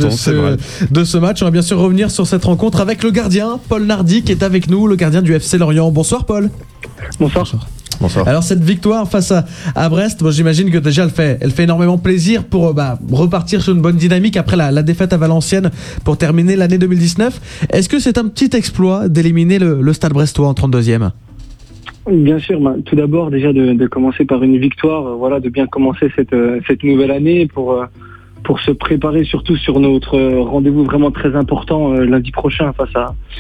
de ce match. On va bien sûr revenir sur cette rencontre avec le gardien, Paul Nardi, qui est avec nous, le gardien du FC Lorient. Bonsoir Paul. Bonsoir. Alors cette victoire face à Brest, bon, j'imagine que déjà elle fait énormément plaisir pour repartir sur une bonne dynamique après la défaite à Valenciennes pour terminer l'année 2019. Est-ce que c'est un petit exploit d'éliminer le Stade Brestois en 32e ? Bien sûr, tout d'abord déjà de commencer par une victoire, de bien commencer cette nouvelle année pour se préparer surtout sur notre rendez-vous vraiment très important lundi prochain face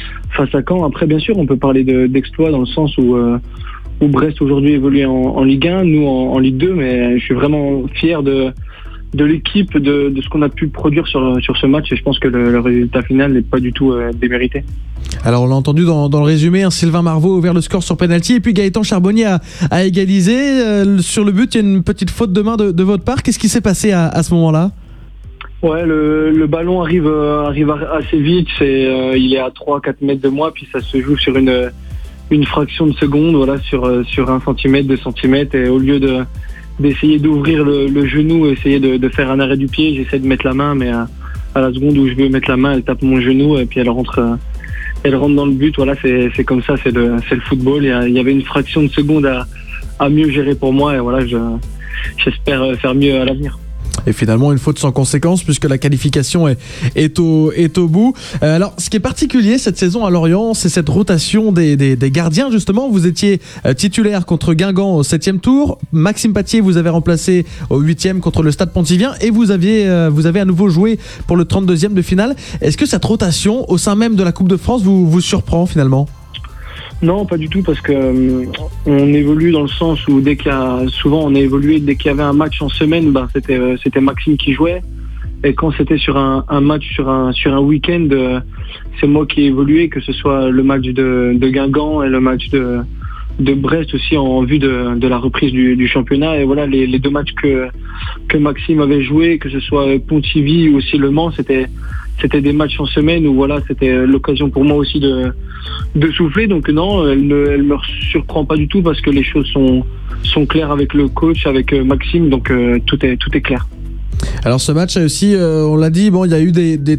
à Caen. Après bien sûr on peut parler d'exploit dans le sens où Brest aujourd'hui évolue en Ligue 1, nous en Ligue 2, mais je suis vraiment fier de l'équipe, de ce qu'on a pu produire sur ce match, et je pense que le résultat final n'est pas du tout démérité. Alors on l'a entendu dans le résumé, Sylvain Marvaux a ouvert le score sur penalty et puis Gaëtan Charbonnier a égalisé. Sur le but, il y a une petite faute de main de votre part. Qu'est-ce qui s'est passé à ce moment-là ? Ouais, le ballon arrive assez vite, il est à 3-4 mètres de moi, puis ça se joue sur une fraction de seconde, sur 1 cm, 2 cm, et au lieu d'essayer d'ouvrir le genou, essayer de faire un arrêt du pied, j'essaie de mettre la main, mais à la seconde où je veux mettre la main, elle tape mon genou et puis elle rentre dans le but. Voilà, c'est comme ça, c'est le football. Il y avait une fraction de seconde à mieux gérer pour moi, et voilà, j'espère faire mieux à l'avenir. Et finalement, une faute sans conséquence puisque la qualification est au bout. Alors, ce qui est particulier cette saison à Lorient, c'est cette rotation des gardiens, justement. Vous étiez titulaire contre Guingamp au 7e tour. Maxime Patier, vous avez remplacé au 8e contre le Stade Pontivien. Et vous avez à nouveau joué pour le 32e de finale. Est-ce que cette rotation au sein même de la Coupe de France vous surprend finalement ? Non, pas du tout, parce que on évolue dans le sens où souvent on a évolué dès qu'il y avait un match en semaine, c'était Maxime qui jouait, et quand c'était sur un match sur un week-end, c'est moi qui ai évolué, que ce soit le match de Guingamp et le match de Brest aussi en vue de la reprise du championnat. Et voilà, les deux matchs que Maxime avait joué, que ce soit Pontivy ou aussi Le Mans, c'était des matchs en semaine où c'était l'occasion pour moi aussi de souffler. Donc non, elle me surprend pas du tout, parce que les choses sont claires avec le coach, avec Maxime, donc tout est clair. Alors ce match a aussi, on l'a dit, il y a eu des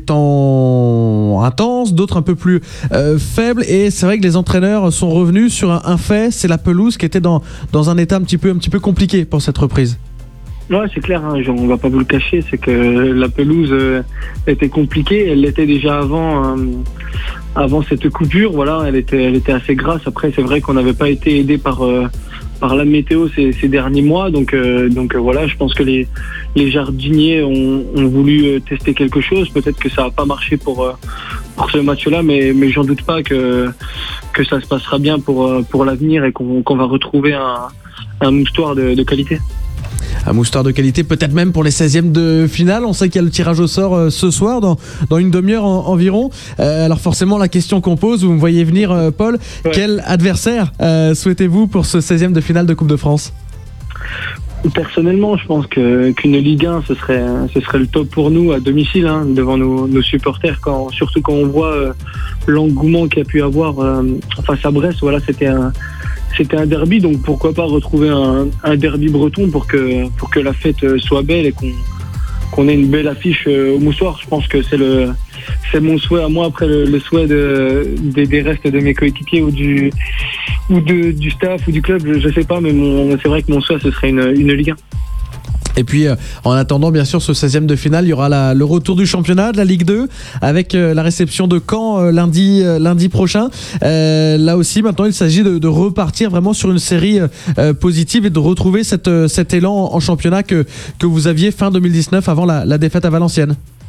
temps intenses, d'autres un peu plus faibles, et c'est vrai que les entraîneurs sont revenus sur un fait, c'est la pelouse qui était dans un état un petit peu compliqué pour cette reprise. Ouais, c'est clair, on va pas vous le cacher, c'est que la pelouse était compliquée, elle l'était déjà avant cette coupure, elle était assez grasse. Après, c'est vrai qu'on n'avait pas été aidé par la météo ces derniers mois, donc voilà, je pense que les jardiniers ont voulu tester quelque chose. Peut-être que ça n'a pas marché pour ce match-là, mais j'en doute pas que ça se passera bien pour l'avenir, et qu'on va retrouver un moustoir de qualité. Un moustoir de qualité, peut-être même pour les 16e de finale. On sait qu'il y a le tirage au sort ce soir, dans une demi-heure environ. Alors forcément, la question qu'on pose, vous me voyez venir, Paul, ouais. Quel adversaire souhaitez-vous pour ce 16e de finale de Coupe de France ? Personnellement, je pense qu'une Ligue 1, ce serait le top pour nous à domicile, devant nos supporters, surtout quand on voit l'engouement qu'il y a pu avoir face à Brest. Voilà, c'était un derby, donc pourquoi pas retrouver un derby breton pour que la fête soit belle et qu'on ait une belle affiche au moussoir. Je pense que c'est mon souhait à moi, après le souhait des restes de mes coéquipiers ou du staff ou du club, je sais pas, mais c'est vrai que mon souhait, ce serait une Ligue 1. Et puis, en attendant, bien sûr, ce 16e de finale, il y aura le retour du championnat de la Ligue 2 avec la réception de Caen lundi prochain. Là aussi, maintenant, il s'agit de repartir vraiment sur une série positive et de retrouver cet élan en championnat que vous aviez fin 2019 avant la défaite à Valenciennes.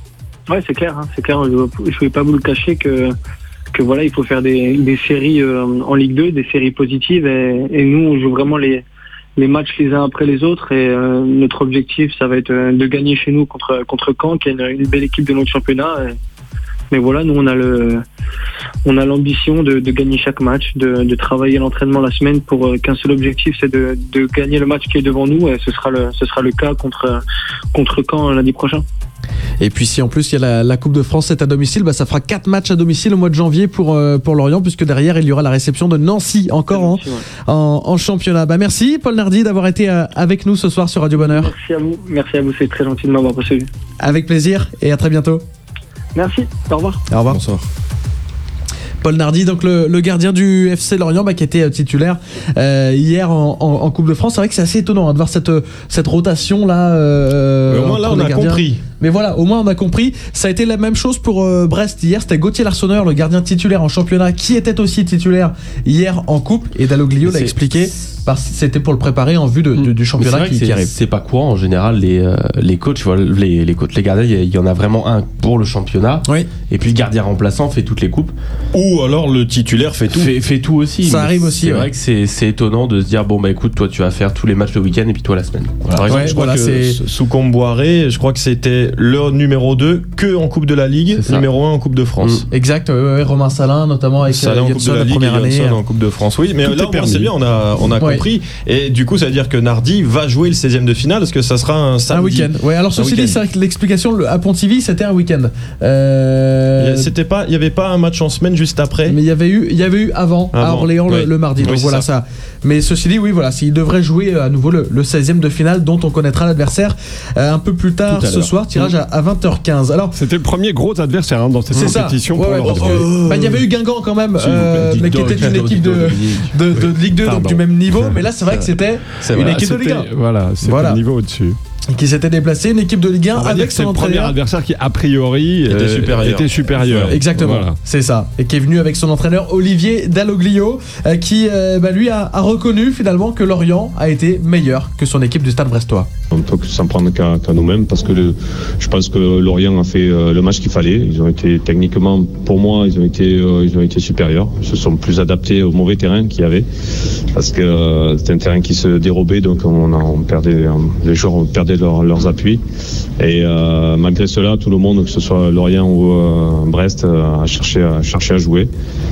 Ouais, c'est clair. C'est clair. Je vais pas vous le cacher que voilà, il faut faire des séries en Ligue 2, des séries positives, et nous, on joue vraiment les matchs les uns après les autres, et notre objectif, ça va être de gagner chez nous contre Caen, qui est une belle équipe de notre championnat. Mais voilà, nous, on a l'ambition de gagner chaque match, de travailler l'entraînement la semaine pour qu'un seul objectif, c'est de gagner le match qui est devant nous, et ce sera le cas contre Caen lundi prochain. Et puis si en plus il y a la Coupe de France, c'est à domicile, ça fera 4 matchs à domicile au mois de janvier pour Lorient, puisque derrière il y aura la réception de Nancy encore en championnat. Merci Paul Nardi d'avoir été avec nous ce soir sur Radio Bonheur. Merci à vous, c'est très gentil de m'avoir reçu. Avec plaisir et à très bientôt. Merci, au revoir. Au revoir. Bonsoir. Paul Nardi, donc le gardien du FC Lorient, qui était titulaire hier en Coupe de France. C'est vrai que c'est assez étonnant de voir cette rotation là. Au moins là on a compris. Mais voilà, au moins on a compris. Ça a été la même chose pour Brest hier. C'était Gauthier Larsonneur, le gardien titulaire en championnat, qui était aussi titulaire hier en Coupe. Et Dalloglio l'a expliqué. C'était pour le préparer en vue du championnat qui arrive. C'est pas courant en général, les coachs, les gardiens, il y en a vraiment un pour le championnat. Oui. Et puis le gardien remplaçant fait toutes les coupes. Ou alors le titulaire fait tout. Fait tout aussi. Ça arrive aussi. C'est vrai que c'est étonnant de se dire écoute, toi tu vas faire tous les matchs le week-end et puis toi la semaine. Voilà. Par exemple, je crois que Soucombe Boiré, je crois que c'était le numéro 2 que en Coupe de la Ligue, numéro 1 en Coupe de France. Exact. Romain Salin notamment avec Salin en Coupe de la Ligue, et Johnson en Coupe de France. Oui, mais là c'est bien, on a compris. Et du coup, ça veut dire que Nardi va jouer le 16e de finale, parce que ça sera un samedi. Un week-end. Ouais, alors ceci dit, c'est vrai que l'explication à Pontivy, c'était un week-end. Il n'y avait pas un match en semaine juste après. Mais il y avait eu avant à Orléans le mardi. Donc voilà ça. Mais ceci dit, oui, voilà, il devrait jouer à nouveau le 16e de finale, dont on connaîtra l'adversaire un peu plus tard ce soir. Tirage à 20h15. Alors, c'était le premier gros adversaire dans cette compétition. Il y avait eu Guingamp quand même, mais qui était une équipe de Ligue 2, donc du même niveau. Mais là, c'est vrai que c'était une équipe de Ligue 1. Voilà, c'était le niveau au-dessus. Qui s'était déplacé, une équipe de Ligue 1 avec son entraîneur. C'est le premier adversaire qui, a priori, était supérieur. Exactement, voilà. C'est ça. Et qui est venu avec son entraîneur Olivier Dalloglio, qui lui a reconnu finalement que Lorient a été meilleur que son équipe du Stade Brestois. On peut s'en prendre qu'à nous-mêmes, parce que je pense que Lorient a fait le match qu'il fallait. Ils ont été techniquement, pour moi, ils ont été supérieurs. Ils se sont plus adaptés au mauvais terrain qu'il y avait, parce que c'était un terrain qui se dérobait, donc les joueurs perdaient leurs appuis. Et malgré cela, tout le monde, que ce soit Lorient ou Brest, a cherché à jouer.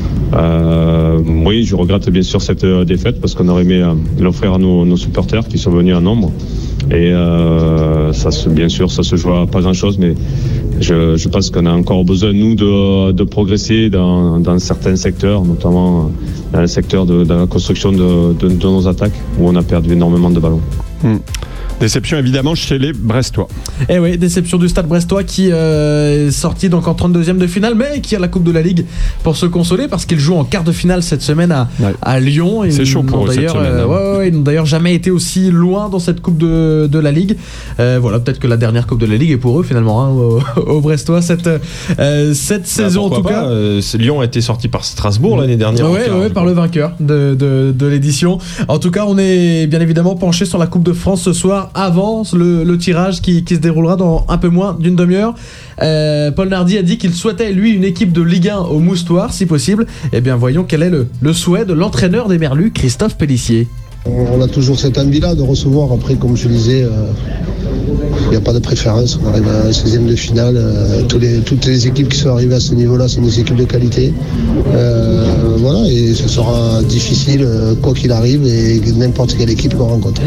Oui, je regrette bien sûr cette défaite, parce qu'on aurait aimé l'offrir à nos supporters qui sont venus en nombre. Et bien sûr, ça se joue à pas grand-chose, mais je pense qu'on a encore besoin, nous, de progresser dans certains secteurs, notamment dans le secteur de la construction de nos attaques, où on a perdu énormément de ballons. Déception évidemment chez les Brestois. Eh oui, déception du Stade Brestois qui est sorti donc en 32e de finale, mais qui a la Coupe de la Ligue pour se consoler, parce qu'il joue en quart de finale cette semaine à Lyon. C'est chaud pour eux cette semaine. Ils n'ont d'ailleurs jamais été aussi loin dans cette Coupe de la Ligue. Voilà, peut-être que la dernière Coupe de la Ligue est pour eux finalement, aux Brestois cette saison en tout cas. Lyon a été sorti par Strasbourg l'année dernière. Oui, par le vainqueur de l'édition. En tout cas, on est bien évidemment penché sur la Coupe de France ce soir, avant le tirage qui se déroulera dans un peu moins d'une demi-heure. Paul Nardi a dit qu'il souhaitait, lui, une équipe de Ligue 1 au Moustoir, si possible. Eh bien, voyons quel est le souhait de l'entraîneur des Merlus, Christophe Pellissier. On a toujours cette envie-là de recevoir. Après, comme je disais, il n'y a pas de préférence. On arrive à un 16e de finale. Toutes les équipes qui sont arrivées à ce niveau-là sont des équipes de qualité. Voilà, et ce sera difficile, quoi qu'il arrive, et n'importe quelle équipe qu'on rencontre.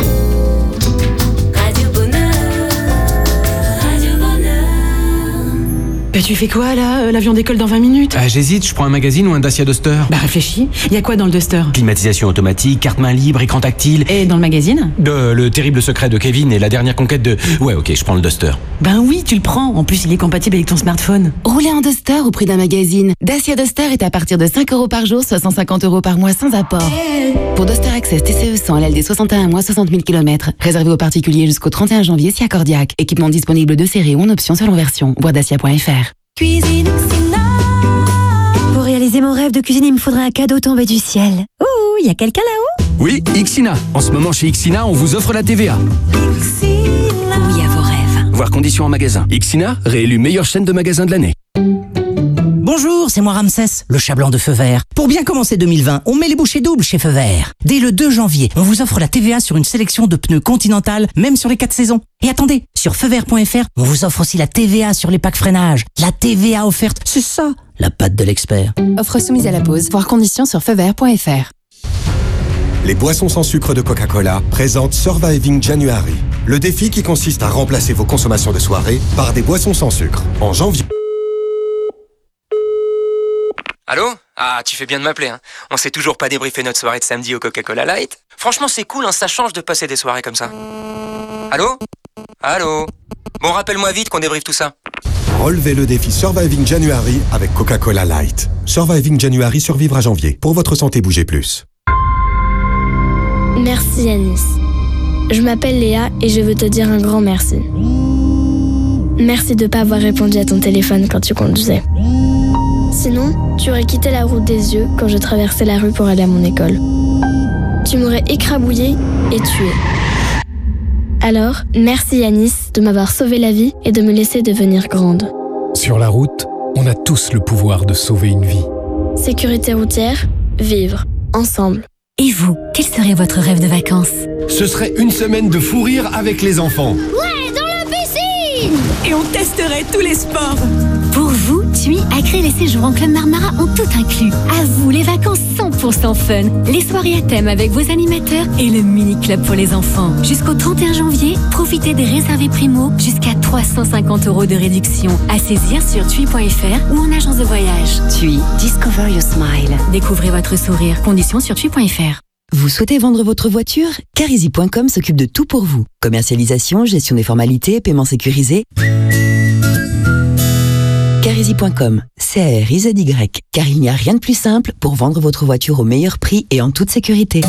Tu fais quoi là? L'avion décolle dans 20 minutes. J'hésite, je prends un magazine ou un Dacia Duster. Réfléchis, y a quoi dans le Duster? Climatisation automatique, carte main libre, écran tactile. Et dans le magazine? Le terrible secret de Kevin et la dernière conquête de... Ouais, ok, je prends le Duster. Oui, tu le prends. En plus, il est compatible avec ton smartphone. Roulez en Duster au prix d'un magazine. Dacia Duster est à partir de 5 € par jour, soit 150 € par mois sans apport. Pour Duster Access TCE 100 LLD 61 mois, 60 000 km. Réservé aux particuliers jusqu'au 31 janvier si accordiaque. Équipement disponible de série ou en option selon version. Voir dacia.fr. Cuisine Xina. Pour réaliser mon rêve de cuisine, il me faudrait un cadeau tombé du ciel. Ouh, il y a quelqu'un là-haut? Oui, Xina. En ce moment chez Xina, on vous offre la TVA. Xina. Oui, à vos rêves. Voir conditions en magasin. Ixina, réélu meilleure chaîne de magasins de l'année. Bonjour, c'est moi Ramsès, le chat blanc de Feu Vert. Pour bien commencer 2020, on met les bouchées doubles chez Feu Vert. Dès le 2 janvier, on vous offre la TVA sur une sélection de pneus Continental, même sur les 4 saisons. Et attendez, sur feuvert.fr, on vous offre aussi la TVA sur les packs freinage. La TVA offerte, c'est ça, la patte de l'expert. Offre soumise à la pause, voir conditions sur feuvert.fr. Les boissons sans sucre de Coca-Cola présentent Surviving January, le défi qui consiste à remplacer vos consommations de soirée par des boissons sans sucre. En janvier... Allô ? Ah, tu fais bien de m'appeler, hein. On s'est toujours pas débriefé notre soirée de samedi au Coca-Cola Light. Franchement, c'est cool, hein, ça change de passer des soirées comme ça. Allô ? Allô ? Bon, rappelle-moi vite qu'on débriefe tout ça. Relevez le défi Surviving January avec Coca-Cola Light. Surviving January, survivre à janvier. Pour votre santé, bougez plus. Merci Yanis. Je m'appelle Léa et je veux te dire un grand merci. Merci de ne pas avoir répondu à ton téléphone quand tu conduisais. Sinon, tu aurais quitté la route des yeux quand je traversais la rue pour aller à mon école. Tu m'aurais écrabouillé et tué. Alors, merci Yanis de m'avoir sauvé la vie et de me laisser devenir grande. Sur la route, on a tous le pouvoir de sauver une vie. Sécurité routière, vivre, ensemble. Et vous, quel serait votre rêve de vacances ? Ce serait une semaine de fou rire avec les enfants. Ouais, dans la piscine ! Et on testerait tous les sports. Pour vous, TUI, Accré et les séjours en Club Marmara ont tout inclus. À vous, les vacances 100% fun. Les soirées à thème avec vos animateurs et le mini-club pour les enfants. Jusqu'au 31 janvier, profitez des réservés primo jusqu'à 350 € de réduction. À saisir sur TUI.fr ou en agence de voyage. TUI, discover your smile. Découvrez votre sourire. Conditions sur TUI.fr. Vous souhaitez vendre votre voiture ? Carizy.com s'occupe de tout pour vous. Commercialisation, gestion des formalités, paiement sécurisé. Carizy.com, C-A-R-I-Z-Y, car il n'y a rien de plus simple pour vendre votre voiture au meilleur prix et en toute sécurité.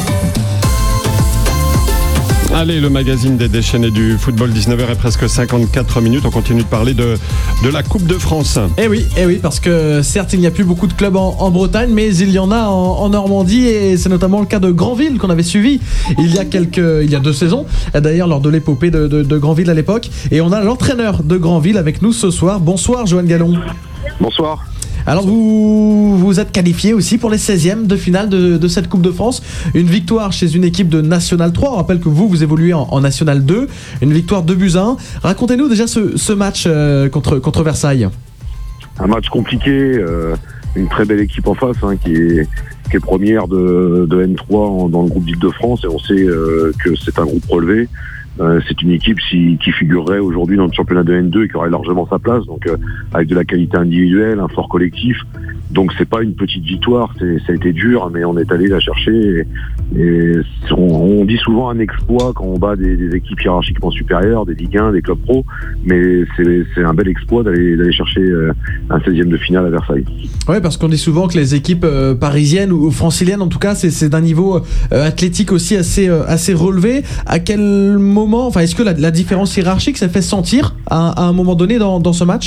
Allez, le magazine des déchaînés du football, 19h et presque 54 minutes. On continue de parler de la Coupe de France. Eh oui, parce que certes, il n'y a plus beaucoup de clubs en Bretagne, mais il y en a en Normandie, et c'est notamment le cas de Granville qu'on avait suivi il y a 2 saisons, d'ailleurs, lors de l'épopée de Granville à l'époque. Et on a l'entraîneur de Granville avec nous ce soir. Bonsoir, Johan Gallon. Bonsoir. Alors vous êtes qualifié aussi pour les 16e de finale de cette Coupe de France. Une victoire chez une équipe de National 3. On rappelle que vous évoluez en National 2. Une victoire 2-1. Racontez-nous déjà ce match contre Versailles. Un match compliqué. Une très belle équipe en face qui est première de N3 dans le groupe d'Île-de-France. Et on sait que c'est un groupe relevé. C'est une équipe qui figurerait aujourd'hui dans le championnat de N2 et qui aurait largement sa place, donc avec de la qualité individuelle, un fort collectif. Donc c'est pas une petite victoire, ça a été dur, mais on est allé la chercher. Et on dit souvent un exploit quand on bat des équipes hiérarchiquement supérieures, des Ligue 1, des clubs pro, mais c'est un bel exploit d'aller chercher un 16e de finale à Versailles. Ouais, parce qu'on dit souvent que les équipes parisiennes ou franciliennes, en tout cas, c'est d'un niveau athlétique aussi assez relevé. À quel moment, enfin, est-ce que la différence hiérarchique s'est fait sentir à un moment donné dans ce match ?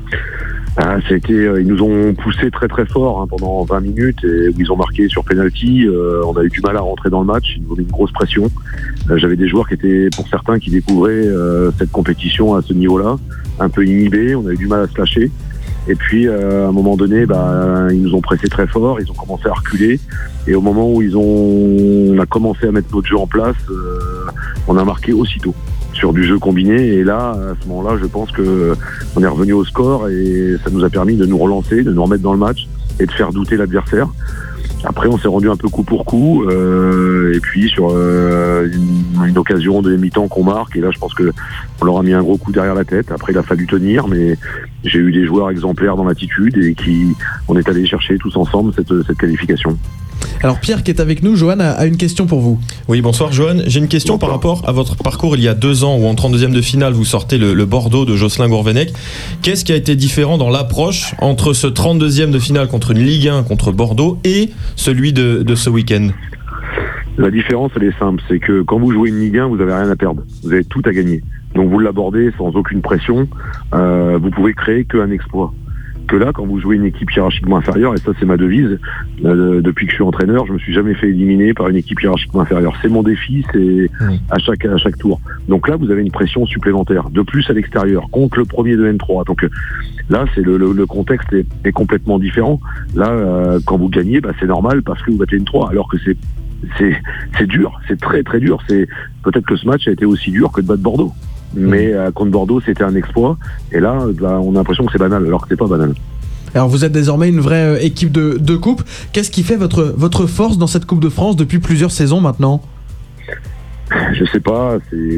Ils nous ont poussé très très fort pendant 20 minutes et où ils ont marqué sur penalty. On a eu du mal à rentrer dans le match, ils nous ont mis une grosse pression. J'avais des joueurs pour certains qui découvraient cette compétition à ce niveau-là, un peu inhibés, on a eu du mal à se lâcher. Et puis à un moment donné, ils nous ont pressé très fort, ils ont commencé à reculer. Et au moment où on a commencé à mettre notre jeu en place, on a marqué aussitôt sur du jeu combiné. Et là, à ce moment-là, je pense que on est revenu au score et ça nous a permis de nous relancer, de nous remettre dans le match et de faire douter l'adversaire. Après, on s'est rendu un peu coup pour coup, et puis sur une occasion de mi-temps qu'on marque, et là je pense que on leur a mis un gros coup derrière la tête. Après, il a fallu tenir, mais j'ai eu des joueurs exemplaires dans l'attitude et on est allé chercher tous ensemble cette qualification. Alors Pierre qui est avec nous, Johan a une question pour vous. Oui, bonsoir Johan. J'ai une question par rapport à votre parcours il y a 2 ans où en 32e de finale vous sortez le Bordeaux de Jocelyn Gourvenec. Qu'est-ce qui a été différent dans l'approche entre ce 32e de finale contre une Ligue 1 contre Bordeaux et celui de ce week-end ? La différence, elle est simple, c'est que quand vous jouez une Ligue 1, vous n'avez rien à perdre, vous avez tout à gagner. Donc vous l'abordez sans aucune pression, vous pouvez créer qu'un exploit. que là, quand vous jouez une équipe hiérarchiquement inférieure, et ça c'est ma devise, depuis que je suis entraîneur, je me suis jamais fait éliminer par une équipe hiérarchiquement inférieure. C'est mon défi, c'est à chaque tour. Donc là, vous avez une pression supplémentaire, de plus à l'extérieur, contre le premier de N3. Donc là, c'est le contexte est complètement différent. Là, quand vous gagnez, c'est normal parce que vous battez N3, alors que c'est dur, c'est très très dur. Peut-être que ce match a été aussi dur que de battre Bordeaux. Mais contre Bordeaux, c'était un exploit. Et là, on a l'impression que c'est banal, alors que c'est pas banal. Alors vous êtes désormais une vraie équipe de coupe. Qu'est-ce qui fait votre force dans cette Coupe de France depuis plusieurs saisons maintenant ? Je sais pas,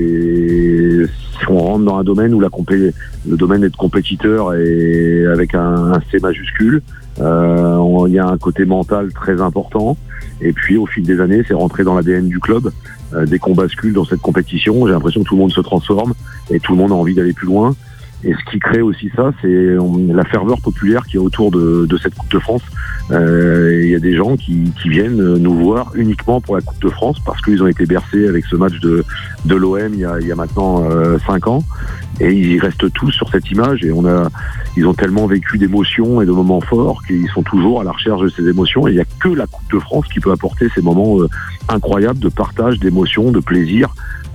on rentre dans un domaine où le domaine est de compétiteur et avec un C majuscule. Il y a un côté mental très important. Et puis au fil des années, c'est rentré dans l'ADN du club. Dès qu'on bascule dans cette compétition, j'ai l'impression que tout le monde se transforme et tout le monde a envie d'aller plus loin. Et ce qui crée aussi ça, c'est la ferveur populaire qui est autour de cette Coupe de France. Il y a des gens qui viennent nous voir uniquement pour la Coupe de France parce qu'ils ont été bercés avec ce match de l'OM il y a maintenant 5 ans. Et ils restent tous sur cette image et ils ont tellement vécu d'émotions et de moments forts qu'ils sont toujours à la recherche de ces émotions. Et il n'y a que la Coupe de France qui peut apporter ces moments incroyables de partage, d'émotions, de plaisir.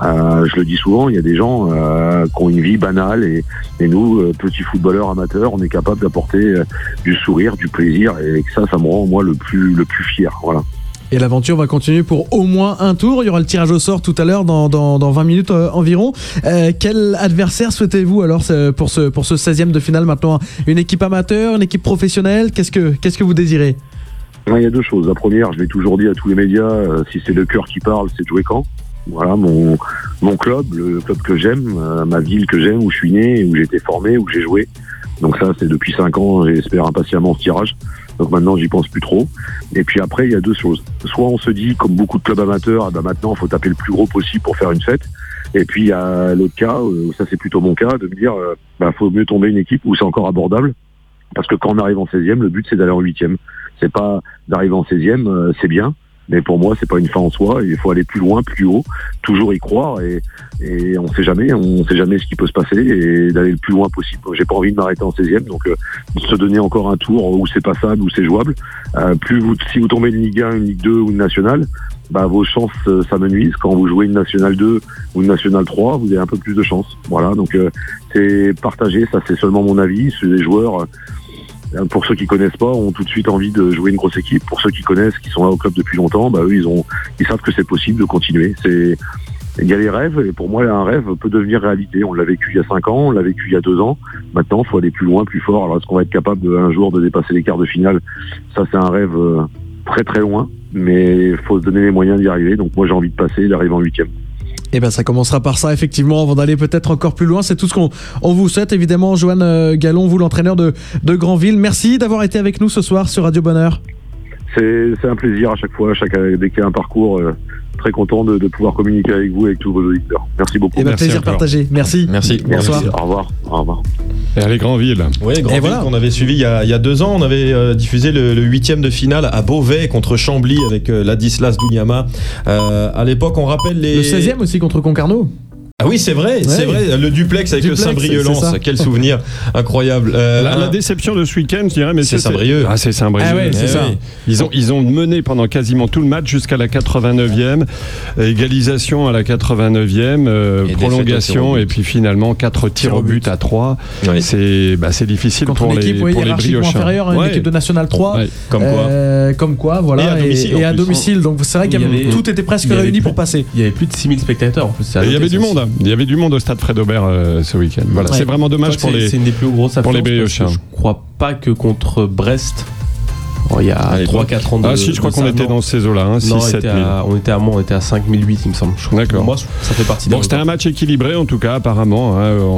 Je le dis souvent, il y a des gens qui ont une vie banale et nous, petits footballeurs amateurs, on est capable d'apporter du sourire, du plaisir et ça me rend moi le plus fier. Voilà. Et l'aventure va continuer pour au moins un tour. Il y aura le tirage au sort tout à l'heure dans 20 minutes environ. Quel adversaire souhaitez-vous alors pour ce 16e de finale maintenant ? Une équipe amateur, une équipe professionnelle ? Qu'est-ce que vous désirez ? Il y a deux choses. La première, je l'ai toujours dit à tous les médias, si c'est le cœur qui parle, c'est de jouer Caen. Voilà, mon club, le club que j'aime, ma ville que j'aime, où je suis né, où j'ai été formé, où j'ai joué. Donc ça, c'est depuis 5 ans, j'espère impatiemment ce tirage. Donc maintenant, j'y pense plus trop. Et puis après, il y a deux choses. Soit on se dit, comme beaucoup de clubs amateurs, maintenant, il faut taper le plus gros possible pour faire une fête. Et puis, il y a l'autre cas, ça c'est plutôt mon cas, de me dire, faut mieux tomber une équipe où c'est encore abordable. Parce que quand on arrive en 16e, le but, c'est d'aller en 8e. C'est pas d'arriver en 16e, c'est bien. Mais pour moi, c'est pas une fin en soi. Il faut aller plus loin, plus haut, toujours y croire et on sait jamais ce qui peut se passer et d'aller le plus loin possible. J'ai pas envie de m'arrêter en 16e, donc se donner encore un tour où c'est passable, où c'est jouable. Si vous tombez une Ligue 1, une Ligue 2 ou une nationale, vos chances s'amenuisent. Quand vous jouez une nationale 2 ou une nationale 3, vous avez un peu plus de chance. Voilà, donc c'est partagé. Ça, c'est seulement mon avis. Les joueurs. Pour ceux qui connaissent pas, ont tout de suite envie de jouer une grosse équipe. Pour ceux qui connaissent, qui sont là au club depuis longtemps, eux, ils savent que c'est possible de continuer. Il y a les rêves, et pour moi, un rêve peut devenir réalité. On l'a vécu il y a 5 ans, on l'a vécu il y a 2 ans. Maintenant, il faut aller plus loin, plus fort. Alors, est-ce qu'on va être capable un jour de dépasser les quarts de finale ? Ça, c'est un rêve très très loin, mais il faut se donner les moyens d'y arriver. Donc moi, j'ai envie de passer et d'arriver en 8e. Eh bien, ça commencera par ça, effectivement, avant d'aller peut-être encore plus loin. C'est tout ce qu'on vous souhaite, évidemment. Johan Gallon, vous, l'entraîneur de Granville. Merci d'avoir été avec nous ce soir sur Radio Bonheur. C'est un plaisir à chaque fois, dès qu'il y a un parcours. Très content de pouvoir communiquer avec vous et avec tous vos auditeurs. Merci beaucoup. Et plaisir partagé. Merci. Bonsoir. Au revoir. Et allez, Granville. Oui, Granville qu'on avait suivi il y a 2 ans. On avait diffusé le 8e de finale à Beauvais contre Chambly avec Ladislas Dougnama. À l'époque, on rappelle les... Le 16e aussi contre Concarneau. Ah oui, c'est vrai, le duplex avec le Saint-Brieuc-Lens, quel souvenir incroyable. La déception de ce week-end, je dirais, mais c'est Saint-Brieuc. Ah, c'est Saint-Brieuc. Ah ouais, c'est ça. Ils ont mené pendant quasiment tout le match jusqu'à la 89e, égalisation à la 89e, prolongation et puis finalement 4 tirs au but à 3. Oui. C'est difficile contre pour une équipe les Briochins. Inférieure à une équipe de National 3. Ouais. Comme quoi, voilà. Et à domicile. Donc c'est vrai que tout était presque réuni pour passer. Il y avait plus de 6000 spectateurs en plus. Il y avait du monde. Il y avait du monde au stade Fred Aubert ce week-end. Voilà, c'est vraiment dommage pour les Briochins. Je crois pas que contre Brest, il y a 3-4 ans. Je crois qu'on était dans ces eaux-là, 6-7 000. On était à 5008, il me semble. D'accord. Moi, ça fait partie. Donc c'était un match équilibré, en tout cas, apparemment.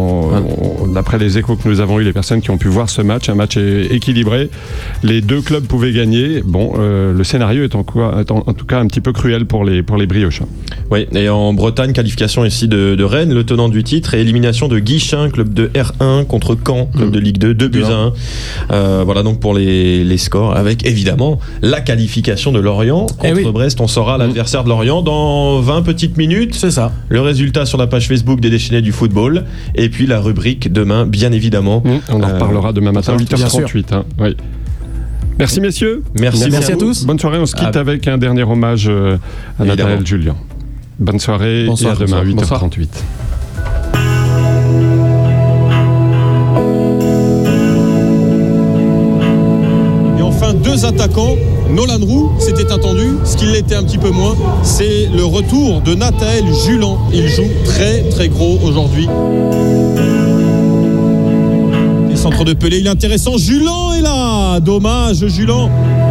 D'après les échos que nous avons eu, les personnes qui ont pu voir ce match, un match équilibré. Les deux clubs pouvaient gagner. Bon, le scénario est en tout cas un petit peu cruel pour les Briochins. Oui, et en Bretagne, qualification ici de Rennes, le tenant du titre, et élimination de Guichin, club de R1 contre Caen, club de Ligue 2, 2-1. Voilà donc pour les scores. Avec avec évidemment la qualification de Lorient contre Brest. On saura l'adversaire de Lorient dans 20 petites minutes. C'est ça. Le résultat sur la page Facebook des Déchaînés du football. Et puis la rubrique demain, bien évidemment. On en reparlera demain matin, 8h38. Hein. Oui. Merci messieurs. Merci à tous. Bonne soirée. On se quitte avec un dernier hommage à Nathanaël Julien. Bonne soirée et à demain, 8h38. Et enfin, 2 attaquants. Nolan Roux, c'était attendu. Ce qui l'était un petit peu moins, c'est le retour de Nathanaël Julien. Il joue très très gros aujourd'hui. Les centres de Pelé, il est intéressant. Julien est là. Dommage, Julien.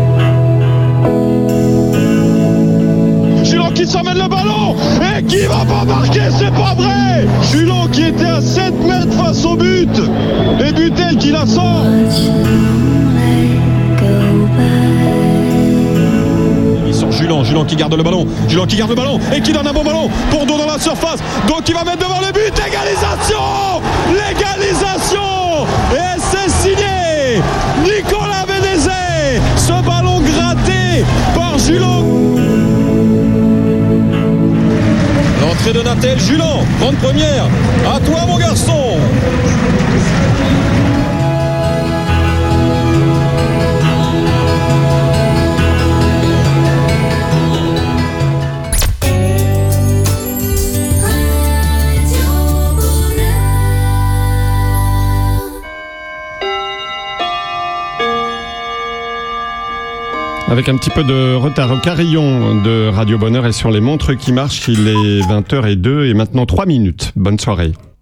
Julien qui s'emmène le ballon et qui va pas marquer, c'est pas vrai. Julien qui était à 7 mètres face au but. Et Butel qui la sort. Julien qui garde le ballon, et qui donne un bon ballon pour Do dans la surface. Donc il va mettre devant le but. L'égalisation et c'est signé Nicolas Vénézé. Ce ballon gratté par Julien. L'entrée de Nathanaël Julien, grande première. À toi mon garçon. Avec un petit peu de retard au carillon de Radio Bonheur et sur les montres qui marchent, il est 20h02 et maintenant 3 minutes. Bonne soirée.